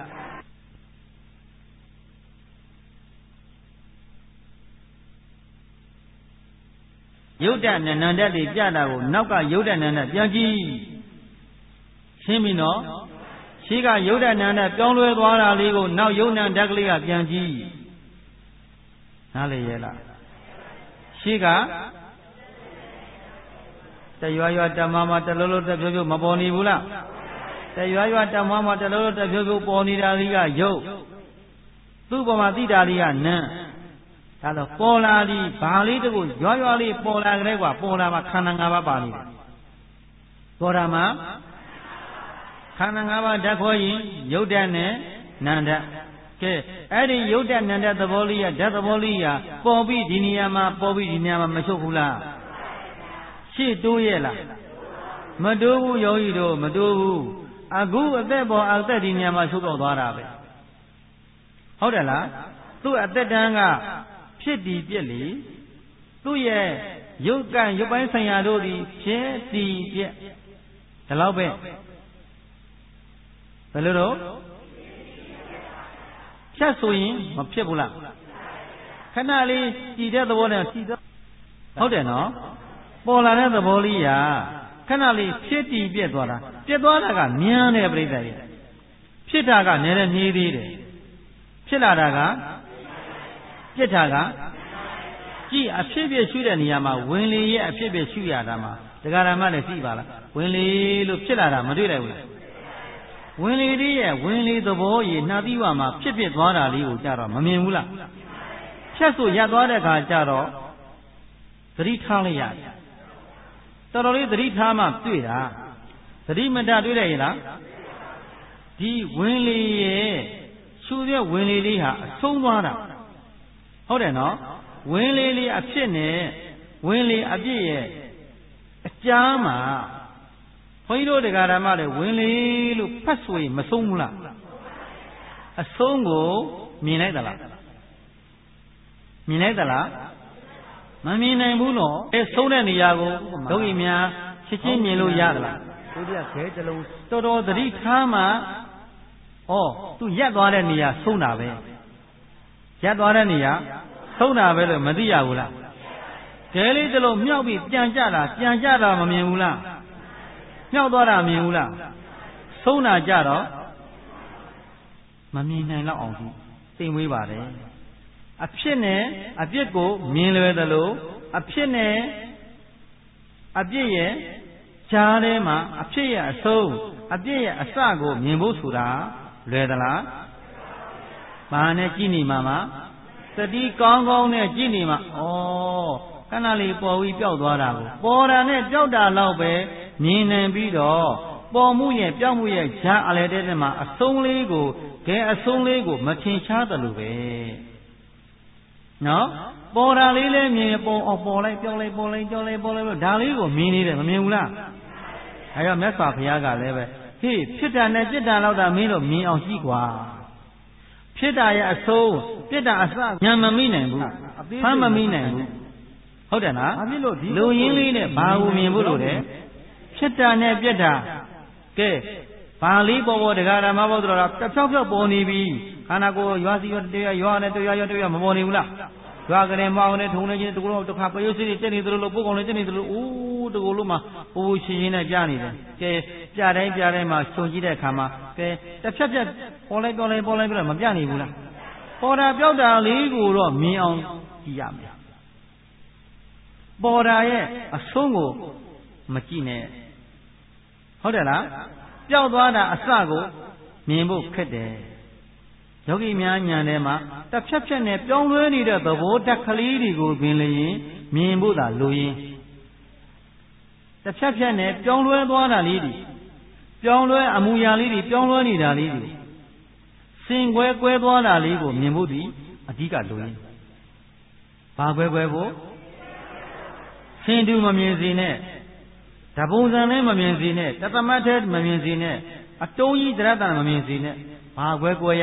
ယုတ်တဏ္ဏန္တတွေပြတာကိုနောက်ကယုတ်တဏ္ဏန္တပြန်ကြည့်ရှင်းပြီနော်ရှိကယုတ်တဏ္ဏန္တပြောင်းလဲသွားတာလေးကိုနောက်ယုတ်နံဓာတ်ကလေးကပြန်ကြည့်နားလေရဲ့လားရှိကတရွာရွာတမမတလုံးလုံးတဖြုတ်ဖြုတ်မပေါ်နေဘူးလားတရွာရွာတမမတလုံးလုံးတဖြုတ်ဖြုတ်ပေါ်နေတာလေးကယုတ်သူ့ပေါ်မှာသိတာလေးကနံဒါတော့ပေါ်လာသည်ဘာလေးတကူရွာရွာလေးပေါ်လာကြတဲ့ကွာပေါ်လာမှာခန္ဓာ၅ပါးပါနေတယ်ပေါ်လာမှာခန္ဓာ၅ပါးဓာတ်ခေါ်ရင်ယုတ်ဓာတ်နဲ့နံဓာတ်ကဲအဲ့ဒီယုတ်ဓာတ်နံဓာတ်သဘောလေးရဓာတ်သဘောလေးရပေါ်ပြီးဒီနေရာမှာပေါ်ပြီးဒီနေရာမှာမချုပ်ဘူးလားရှေ့တိုးရဲ့လားမတိုးဘူးယောဂီတို့မတိုးဘူးအခုအသက်ပေါ်အသက်ဒီနေရာမှာချုပ်ပေါက်သွားတာပဲဟုတ်တယ်လားသူ့အသက်တန်းကဖြစ်တည်ပြက်လေသူ့ရဲ့ရုပ်ကံရုပ်ပိုင်းဆိုင်ရာတို့သည်ဖြစ်တည်ပြက်ဒါတော့ပဲဘယ်လိုတော့ဖြတ်ဆိုရင်မဖြစ်ဘူးလားခဏလေးကြည်တဲ့သဘောနဲ့ကြည်တဲ့ဟုတ်တယ်နော်ပေါ်လာတဲ့သဘောလေးရာခဏလေးဖြစ်တည်ပြက်သွားတာပြက်သွားတာကမြန်တယ်ပြိတ္တရဲ့ဖြစ်တာကနည်းနည်းနှေးသေးတယ်ဖြစ်လာတာကပြစ်တာကကြည်အဖြစ်ဖြစ်ရှုတဲ့နေရာမှာဝင်လေရဲ့အဖြစ်ဖြစ်ရှုရတာမှာတရားဓမ္မလည်းသိပါလားဝင်လေလို့ဖြစ်လာတာမတွေ့လိုက်ဘူးလားဝင်လေလေးရဲ့ဝင်လေသဘောရည်နှာသီးဝါမှာဖြစ်ဖြစ်သွားတာလေးကိုကြတော့မမြင်ဘူးလားဖြတ်ဆိုရပ်သွားတဲ့အခါကျတော့သတိထားလိုက်ရတယ်တော်တော်လေးသတိထားမှတွေ့တာသတိမတတွေ့တယ်ရဲ့လားဒီဝင်လေရဲ့ရှုတဲ့ဝင်လေလေးဟာအဆုံးသွားတာဟုတ်တယ်နော်ဝင်လေလေးအဖြစ်နဲ့ဝင်လေအပြည့်ရဲ့အကြားမှာဘုန်းကြီးတို့တရားဓမ္မတွေဝင်လေလို့ဖတ်ဆိုရင်မဆုံးဘူးလားအဆုံးကိုမြင်လိုက်သလားမြင်လိုက်သလားမမြင်နိုင်ဘူးနော်အဲဆုံးတဲ့နေရာကိုဒုက္ခိများချက်ချင်းမြင်လို့ရသလားဒုတိယခဲတစ်လုံးတော်တော်သတိထားမှဩသူရက်သွားတဲ့နေရာဆုံးတာပဲရက်သွားတဲ့နေရာဆုံးတာပဲလို့မသိရဘူးလားဒဲလေးတစ်လုံးမြောက်ပြီးပြန်ကြတာပြန်ကြတာမမြင်ဘူးလားမြောက်သွားတာမြင်ဘူးလားဆုံးတာကြတော့မမြင်နိုင်တော့အောင်သူသိမွေးပါတယ်အဖြစ်နဲ့အပြစ်ကိုမြင်လွယ်သလိုအဖြစ်နဲ့အပြစ်ရဲ့ကြားထဲမှာအဖြစ်ရဲ့အဆုံးအပြစ်ရဲ့အစကိုမြင်ဖို့ဆိုတာလွယ်သလားဘာနဲ့ကြည့်နေမှာမှာသတိကောင်းကောင်းနဲ့ကြည့်နေမှာဩခဏလေးပေါ်ပြီးပျောက်သွားတာကိုပေါ်တာနဲ့ပျောက်တာလောက်ပဲမြင်နိုင်ပြီးတော့ပေါ်မှုရဲ့ပျောက်မှုရဲ့ဈာအလဲတဲ့မှာအဆုံးလေးကိုကဲအဆုံးလေးကိုမထင်ရှားသလိုပဲနော်ပေါ်တာလေးလည်းမြင်ပေါ်အောင်ပေါ်လိုက်ပျောက်လိုက်ပေါ်လိုက်ကြောက်လိုက်ပေါ်လိုက်လို့ဒါလေးကိုမြင်နေတယ်မမြင်ဘူးလားအဲတော့မြတ်စွာဘုရားကလည်းပဲဟေးဖြစ်တာနဲ့ပြစ်တာလောက်တာမင်းတို့မြင်အောင်ကြည့်ကွာဖြစ်တာရဲ့အဆုံးပြစ်တာအစညာမမိနိုင်ဘူးဖမ်းမမိနိုင်ဘူးဟုတ်တယ်လားလူရင်းလေးနဲ့ဘာကိုမြင်ဖို့လို့လဲဖြစ်တာနဲ့ပြစ်တာကဲဘာလေးပေါ်ပေါ်တရားဓမ္မပေါ်တော့တဖြောက်ဖြောက်ပေါ်နေပြီခန္ဓာကိုယ်ရွာစီရွာတရားရွာနဲ့တရားရွာတရားမပေါ်နေဘူးလားရွာကလေးမောင်းနေထုံနေချင်းတကူလုံးတစ်ခါပယုတ်စီတက်နေသလိုလိုပုတ်ကောင်လေးတက်နေသလိုအိုးတကူလုံးမှာပူပူရှင်ရှင်နဲ့ပြနေတယ်ကဲပြတိုင်းပြတိုင်းမှာခြုံကြည့်တဲ့အခါမှာကဲတစ်ဖြက်ဖြက်ပေါ်လိုက်ပေါ်လိုက်ပေါ်လိုက်ပြီးတော့မပြနေဘူးလားပေါ်တာပြောက်တာလေးကိုတော့မြင်အောင်ကြည့်ရမယ်ပေါ်တာရဲ့အဆုံးကိုမကြည့်နဲ့ဟုတ်တယ်လားပျောက်သွားတာအစကိုမြင်ဖို့ခက်တယ်ယောဂီများဉာဏ်ထဲမှာတစ်ဖြက်ဖြက်နဲ့ပြောင်းလဲနေတဲ့သဘောတက်ကလေးတွေကိုပင်လျင်မြင်ဖို့သာလိုရင်းတစ်ဖြတ်ဖြတ်နဲ့ပြောင်းလဲသွားတာလေးတွေပြောင်းလဲအမူအရာလေးတွေပြောင်းလဲနေတာလေးတွေစင်ကွဲကွဲသွားတာလေးကိုမြင်ဖို့ဒီအဓိကလိုရင်းဘာကွဲကွဲဖို့ဆင်တူမမြင်စေနဲ့ဓပုံစံလည်းမမြင်စေနဲ့တသမတ်သေးမမြင်စေနဲ့အတုံးကြီးတရတ္တမမြင်စေနဲ့ဘာကွဲကွဲရ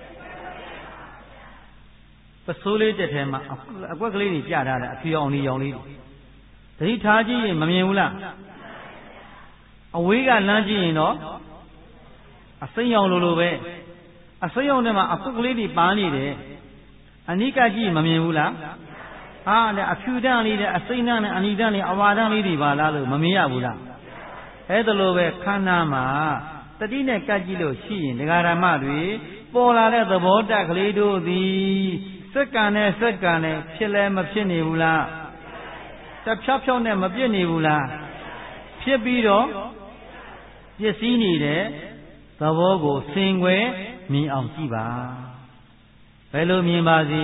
ပစိုးလေးတက်ထဲမှာအကွက်ကလေးတွေပြထားတယ်အဖြူအောင်လေးရောင်လေးသတိထားကြည့်ရင်မမြင်ဘူးလားအဝေးကလမ်းကြည့်ရင်တော့အစိမ်းရောင်လိုလိုပဲအစိမ်းရောင်ထဲမှာအကွက်ကလေးတွေပါနေတယ်အနိကကြည့်မမြင်ဘူးလားဟာလေအဖြူတန်းလေးတဲ့အစိမ်းတန်းနဲ့အနိတန်းလေးအဝါတန်းလေးတွေပါလားလို့မမြင်ရဘူးလားအဲ့ဒါလိုပဲခန္ဓာမှာတတိနဲ့ကတ်ကြည့်လို့ရှိရင်ဒကာရမတွေပေါ်လာတဲ့သဘောတက်ကလေးတို့သည်စက္ကန့်နဲ့စက္ကန့်နဲ့ဖြစ်လဲမဖြစ်နေဘူးလားတဖြောက်ဖြောက်နဲ့မပြည့်နေဘူးလားဖြစ်ပြီးတော့ပစ္စည်းနေတဲ့သဘောကိုစင်ွယ်မြင်အောင်ကြည့်ပါဘယ်လိုမြင်ပါစီ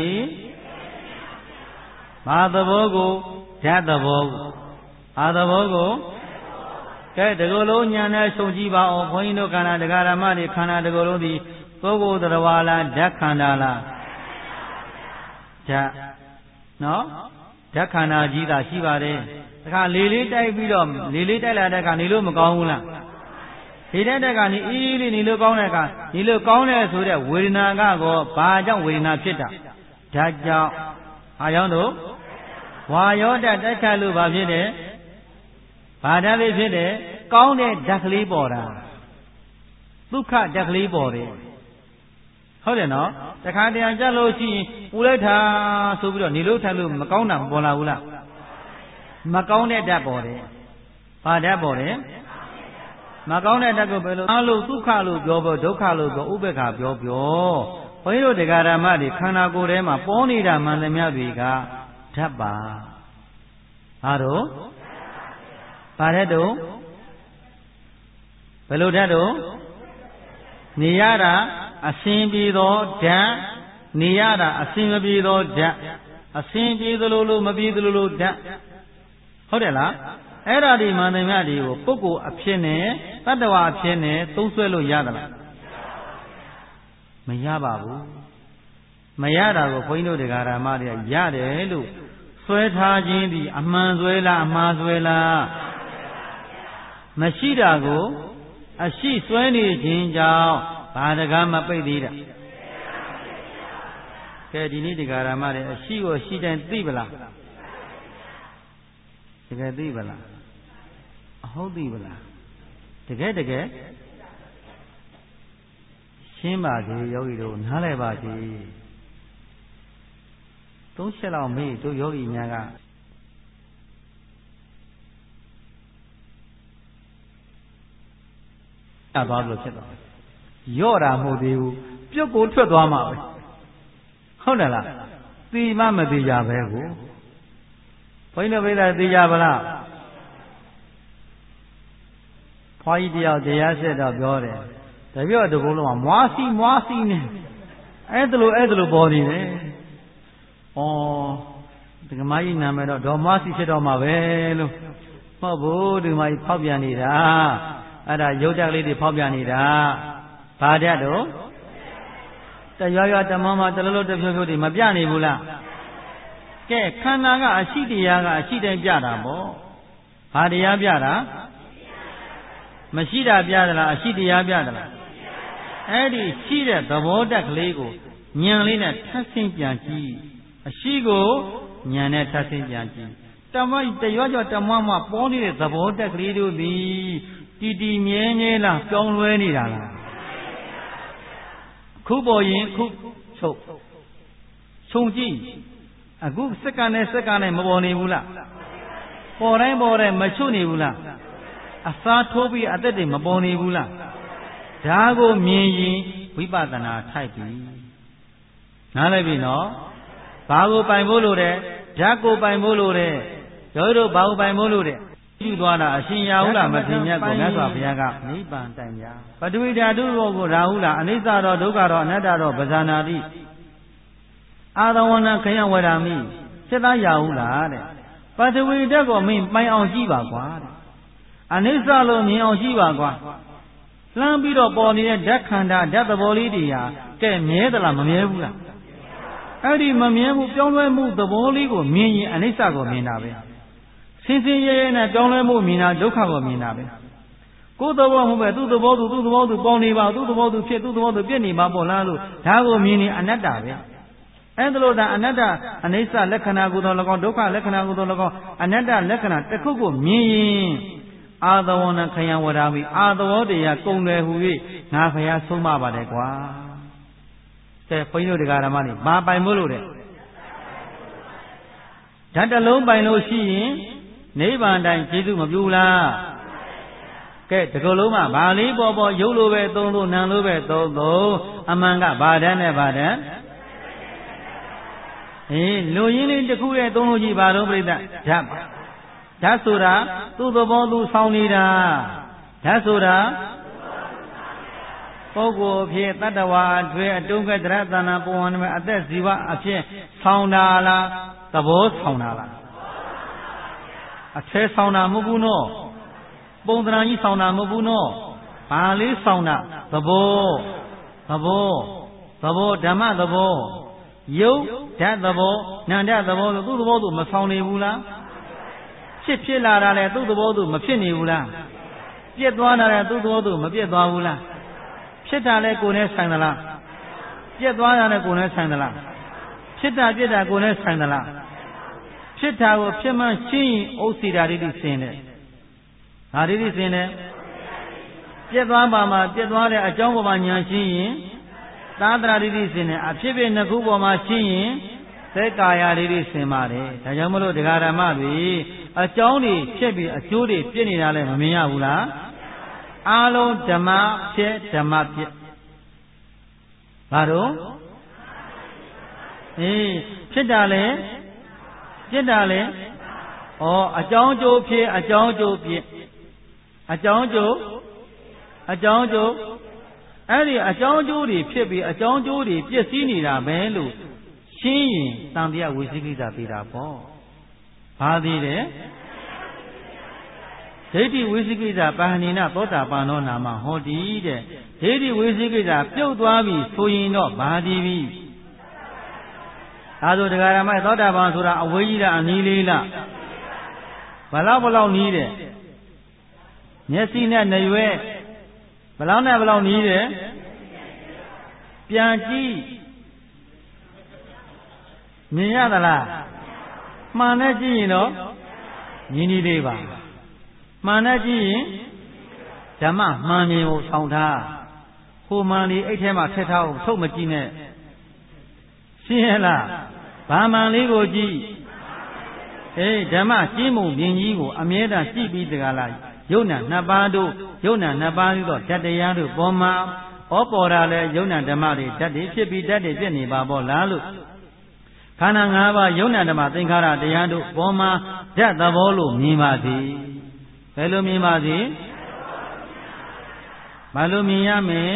ဘာသဘောကိုဓာတ်သဘောကိုအာသဘောကိုကဲတကူလုံးညာနဲ့ဆုံကြည့်ပါအောင်ဘုန်းကြီးတို့ခန္ဓာတရားဓမ္မတွေခန္ဓာတကူလုံးဒီပုဂ္ဂိုလ်တရားဝါလားဓာတ်ခန္ဓာလားဓာတ်နော်ဓာတ်ခန္ဓာကြီးသာရှိပါတယ်တခါလေလေးတိုက်ပြီးတော့လေလေးတိုက်လာတဲ့အခါနေလို့မကောင်းဘူးလားဒီတဲ့တဲ့ကနေအေးလေးနေလို့ကောင်းတဲ့အခါနေလို့ကောင်းတယ်ဆိုတဲ့ဝေဒနာကောဘာကြောင့်ဝေဒနာဖြစ်တာဓာတ်ကြောင့်အားကြောင့်တို့ဝါယောဓာတ်တိုက်ခတ်လို့ဘာဖြစ်တယ်ဘာဓာတ်လေးဖြစ်တယ်ကောင်းတဲ့ဓာတ်ကလေးပေါ်တာဒုက္ခဓာတ်ကလေးပေါ်တယ်ဟုတ်တယ်နော်တခါတရံကြလို့ရှိရင်ပူလိုက်တာဆိုပြီးတော့နေလို့ထိုင်လို့မကောင်းတာမပေါ်လာဘူးလားမကောင်းတဲ့ဓာတ်ပေါ်တယ်ဘာဓာတ်ပေါ်တယ်မကောင်းတဲ့ဓာတ်ကိုဘယ်လိုအလို့ဒုက္ခလို့ပြောပြောဒုက္ခလို့ပြောဥပ္ပခါပြောပြောဘုန်းကြီးတို့တရားဓမ္မတွေခန္ဓာကိုယ်ထဲမှာပေါ်နေတာမှန်သမျှတွေကဓာတ်ပါဟာတော့ဘာဓာတ်တို့ဘယ်လိုဓာတ်တို့နေရတာအစဉ်ပြေသောဓာတ်နေရတာအစဉ်မပြေသောဓာတ်အစဉ်ပြေသလိုလိုမပြေသလိုလိုဓာတ်ဟုတ်တယ်လားအဲ့ဓာဒီမှန်သမျှတွေကိုပုဂ္ဂိုလ်အဖြစ်နဲ့တတ္တဝါအဖြစ်နဲ့သုံးဆွဲလို့ရသလားမရပါဘူးမရတာကိုဘုန်းကြီးတို့တရားဓမ္မတွေကရတယ်လို့ဆွဲထားခြင်းဒီအမှန်ဆွဲလားအမှားဆွဲလားမရှိတာကိုအရှိဆွဲနေခြင်းကြောင့်ဘာတကားမပိတ်သေးတာကဲဒီနေ့တရားဓမ္မတွေအရှိကိုရှိတိုင်းသိပလားတကယ်သိပလားအဟုတ်သိပလားတကယ်တကယ်ရှင်းပါစေယောဂီတို့နားလည်ပါစေသုံးချက်လောက်မေးတို့ယောဂီများကရသွားလို့ဖြစ်သွားရော့တာမဟုတ်သေးဘူးပြုတ်ကိုထွက်သွားမှာပဲဟုတ်တယ်လားသိမှမသိကြပဲကိုဘုန်းကြီးတို့ပြိဿသိကြပါလားဖွားကြီးတယောက်တရားဆက်တော့ပြောတယ်တပြည့်တကူလုံးကမွားစီမွားစီနေအဲ့ဒါလိုအဲ့ဒါလိုပေါ်နေတယ်ဩဒီကမကြီးနာမည်တော့ဒေါ်မွားစီဖြစ်တော့မှာပဲလို့ဟုတ်ဘူးဒီကမကြီးဖောက်ပြန်နေတာအဲ့ဒါရုပ်တက်ကလေးတွေဖောက်ပြန်နေတာဘာတတ်တော့တရွရွတမမတလလုံးတဖြိုးဖြိုးတွေမပြနေဘူးလားကဲခန္ဓာကအရှိတရားကအရှိတိုင်းပြတာပေါ့ဘာတရားပြတာမရှိတာပြသလားအရှိတရားပြသလားအဲ့ဒီရှိတဲ့သဘောတက်ကလေးကိုဉာဏ်လေးနဲ့ထပ်ဆင်းပြန်ကြည့်အရှိကိုဉာဏ်နဲ့ထပ်ဆင်းပြန်ကြည့်တမတရွရွတမမပေါ်နေတဲ့သဘောတက်ကလေးတို့သည်တီတီမြဲမြဲလားပြောင်းလဲနေတာလားခုပေါ်ရင်ခုချုပ်ခြုံကြည့်အခုစက္ကန့်နဲ့စက္ကန့်နဲ့မပေါ်နေဘူးလားပေါ်တိုင်းပေါ်တိုင်းမချုပ်နေဘူးလားအစာထိုးပြီးအသက်တွေမပေါ်နေဘူးလားဒါကိုမြင်ရင်ဝိပဿနာထိုက်ပြီနားလည်ပြီနော်ဘာကိုပိုင်ဖို့လို့တဲ့ဓာတ်ကိုပိုင်ဖို့လို့တဲ့ရောတို့ဘာကိုပိုင်ဖို့လို့တဲ့ပြုသွားတာအရှင်ရာဟုလားမထေမြတ်ကိုမြတ်စွာဘုရားကနိဗ္ဗာန်တိုင်ကြပထဝီဓာတုဘောကိုရာဟုလားအနိစ္စတော့ဒုက္ခတော့အနတ္တတော့ပဇာနာတိအာသဝနာခယဝရမိစိတ်သားရာဟုလားတဲ့ပထဝီဓာတ်ကိုမင်းပိုင်အောင်ကြည့်ပါကွာတဲ့အနိစ္စလို့မြင်အောင်ရှိပါကွာလှမ်းပြီးတော့ပေါ်နေတဲ့ဓာတ်ခန္ဓာဓာတ်သဘောလေးတွေဟာကဲမြဲသလားမမြဲဘူးလားအဲ့ဒီမမြဲဘူးပြောင်းလဲမှုသဘောလေးကိုမြင်ရင်အနိစ္စကိုမြင်တာပဲဆင်းဆင်းရဲရဲနဲ့ပြောင်းလဲမှုမြင်တာဒုက္ခကိုမြင်တာပဲကိုယ်သဘောမဟုတ်ပဲသူ့သဘောသူသူ့သဘောသူပေါ်နေပါသူ့သဘောသူဖြစ်သူ့သဘောသူပြည့်နေမှာပေါ့လားလို့ဒါကိုမြင်နေအနတ္တပဲအဲ့ဒါလို့ဒါအနတ္တအနိစ္စလက္ခဏာကိုတော့၎င်းဒုက္ခလက္ခဏာကိုတော့၎င်းအနတ္တလက္ခဏာတစ်ခုကိုမြင်ရင်အာသဝနခယံဝရာမိအာသဝတရားကုံတယ်ဟူ၍ငါဖျားဆုံးမပါတယ်ကွာကဲဘုန်းကြီးတို့တရားဓမ္မတွေဘာပိုင်မို့လို့တဲ့ဓာတ်တလုံးပိုင်လို့ရှိရင်နိဗ္ဗာန်တိုင်ကျေးဇူးမပြုလားကဲတကယ်လုံးမှဘာလေးပေါ်ပေါ်ရုပ်လိုပဲသုံးလို့နာမ်လိုပဲသုံးသုံးအမှန်ကဘာတန်းနဲ့ဘာတန်းအေးလူရင်းလေးတစ်ခုရဲ့သုံးလို့ကြည့်ဘာတော့ပြိဿဓာတ်ဓာတ်ဆိုတာသူ့သဘောသူဆောင်းနေတာဓာတ်ဆိုတာပုဂ္ဂိုလ်ဖြစ်တတ္တဝါအတွေ့အတုံးကတရတနာပုံဝန္ဓမအသက်ဇီဝအဖြစ်ဆောင်းတာလားသဘောဆောင်းတာလားအထဲဆောင်းတာမဟုတ်ဘူးနော်ပုံသဏ္ဍာန်ကြီးဆောင်းတာမဟုတ်ဘူးနော်ဘာလေးဆောင်းတာသဘောသဘောသဘောဓမ္မသဘောယုတ်ဓာတ်သဘောနန္ဒသဘောဆိုသူ့သဘောသူမဆောင်းနေဘူးလားဖြစ်ဖြစ်လာတာလေသူ့သဘောသူမဖြစ်နေဘူးလားပြက်သွားတာလေသူ့သဘောသူမပြက်သွားဘူးလားဖြစ်တာလေကိုယ်နဲ့ဆိုင်သလားပြက်သွားတာလေကိုယ်နဲ့ဆိုင်သလားဖြစ်တာပြက်တာကိုယ်နဲ့ဆိုင်သလားဖြစ်တာကိုဖြစ်မှရှင်းရင်ဥစ္စေတာဒိဋ္ဌိစင်တယ်ဒါဒိဋ္ဌိစင်တယ်ပြက်သွားပါမှာပြက်သွားတဲ့အကြောင်းပေါ်မှာညာရှင်းရင်သာသနာဒိဋ္ဌိစင်တယ်အဖြစ်ဖြစ်နှစ်ခုပေါ်မှာရှင်းရင်သက်ကာယဒိဋ္ဌိစင်ပါတယ်ဒါကြောင့်မလို့ဒကာဓမ္မတွေအကြောင်းတွေဖြစ်ပြီးအကျိုးတွေပြည့်နေတာလည်းမမြင်ရဘူးလားအားလုံးဓမ္မဖြစ်ဓမ္မဖြစ်ဘာတော့အေးဖြစ်တာလေပြစ်တာလေဩအကြောင်းကျိုးဖြစ်အကြောင်းကျိုးပြစ်အကြောင်းကျိုးအကြောင်းကျိုးအဲ့ဒီအကြောင်းကျိုးတွေဖြစ်ပြီးအကြောင်းကျိုးတွေပြည့်စည်နေတာပဲလို့ရှင်းရင်တန်တရားဝိသိကိစ္စပြီးတာပေါ့ဘာသေးတယ်ဒိဋ္ဌိဝိသိကိစ္စပါဏိနသောတာပန်သောနာမဟောတိတဲ့ဒိဋ္ဌိဝိသိကိစ္စပြုတ်သွားပြီဆိုရင်တော့ဘာဒီပြီဒါဆိုတရားဓမ္မသောတာပန်ဆိုတာအဝေးကြီးလားအနီးလေးလားဘလောက်ဘလောက်နီးတယ်မျက်စိနဲ့နှရွယ်ဘလောက်နဲ့ဘလောက်နီးတယ်ပြန်ကြည့်မြင်ရသလားမှန်နဲ့ကြည့်ရင်တော့ညီနီးလေးပါမှန်နဲ့ကြည့်ရင်ဓမ္မမှန်မြင်ကိုဆောင်ထားဟိုမှန်လေးအဲ့ထဲမှာထည့်ထားအောင်ထုတ်မကြည့်နဲ့ရှင်းရလားဘာမှန်လေးကိုကြည့်အေးဓမ္မကျင်းမုံမြင်ကြီးကိုအမြဲတမ်းကြည့်ပြီးတကလားယုံနာနှစ်ပါးတို့ယုံနာနှစ်ပါးတို့ဓာတ်တရားတို့ပေါ်မှာဩပေါ်တာလဲယုံနာဓမ္မတွေဓာတ်တွေဖြစ်ပြီးဓာတ်တွေပြည့်နေပါပေါ့လားလို့ခန္ဓာ၅ပါးယုံနာဓမ္မသင်္ခါရတရားတို့ပေါ်မှာဓာတ်သဘောလို့မြင်ပါသည်ဘယ်လိုမြင်ပါသည်ဘာလို့မြင်ရမလဲ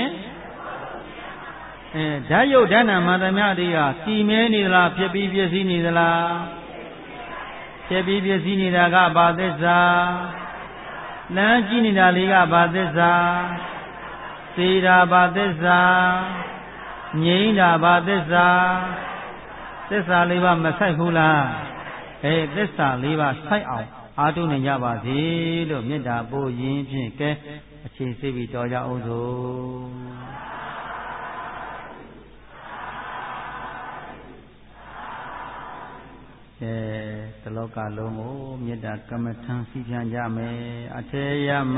အဲဓာတ်ယုတ်ဓာတ်နာမှန်သမျှတွေကစီမဲနေသလားဖြစ်ပြီးပြည့်စည်နေသလားဖြစ်ပြီးပြည့်စည်နေတာကဘာသစ္စာလမ်းကြည့်နေတာလေးကဘာသစ္စာသေတာဘာသစ္စာငြိမ်းတာဘာသစ္စာသစ္စာလေးပါမဆိုင်ဘူးလားအဲသစ္စာလေးပါဆိုင်အောင်အားထုတ်နိုင်ကြပါစေလို့မေတ္တာပို့ရင်းဖြင့်ကဲအခြေစိတ်ပြီးတော်ကြအောင်စို့အဲတလောကလုံးကိုမေတ္တာကမ္မထံစီပြန်ကြမယ်အထေယမ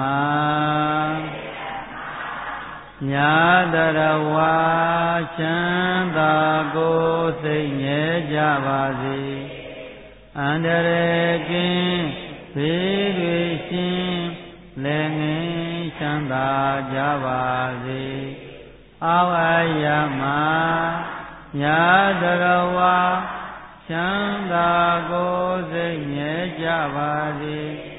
ညာတရဝါချမ်းသာကိုစိတ်ငြဲကြပါစေအန္တရာယ်ကင်းဘေးတွေရှင်လည်းငင်းချမ်းသာကြပါစေအာဝယမညာတရဝါချမ်းသာကိုစိတ်ငြဲကြပါစေ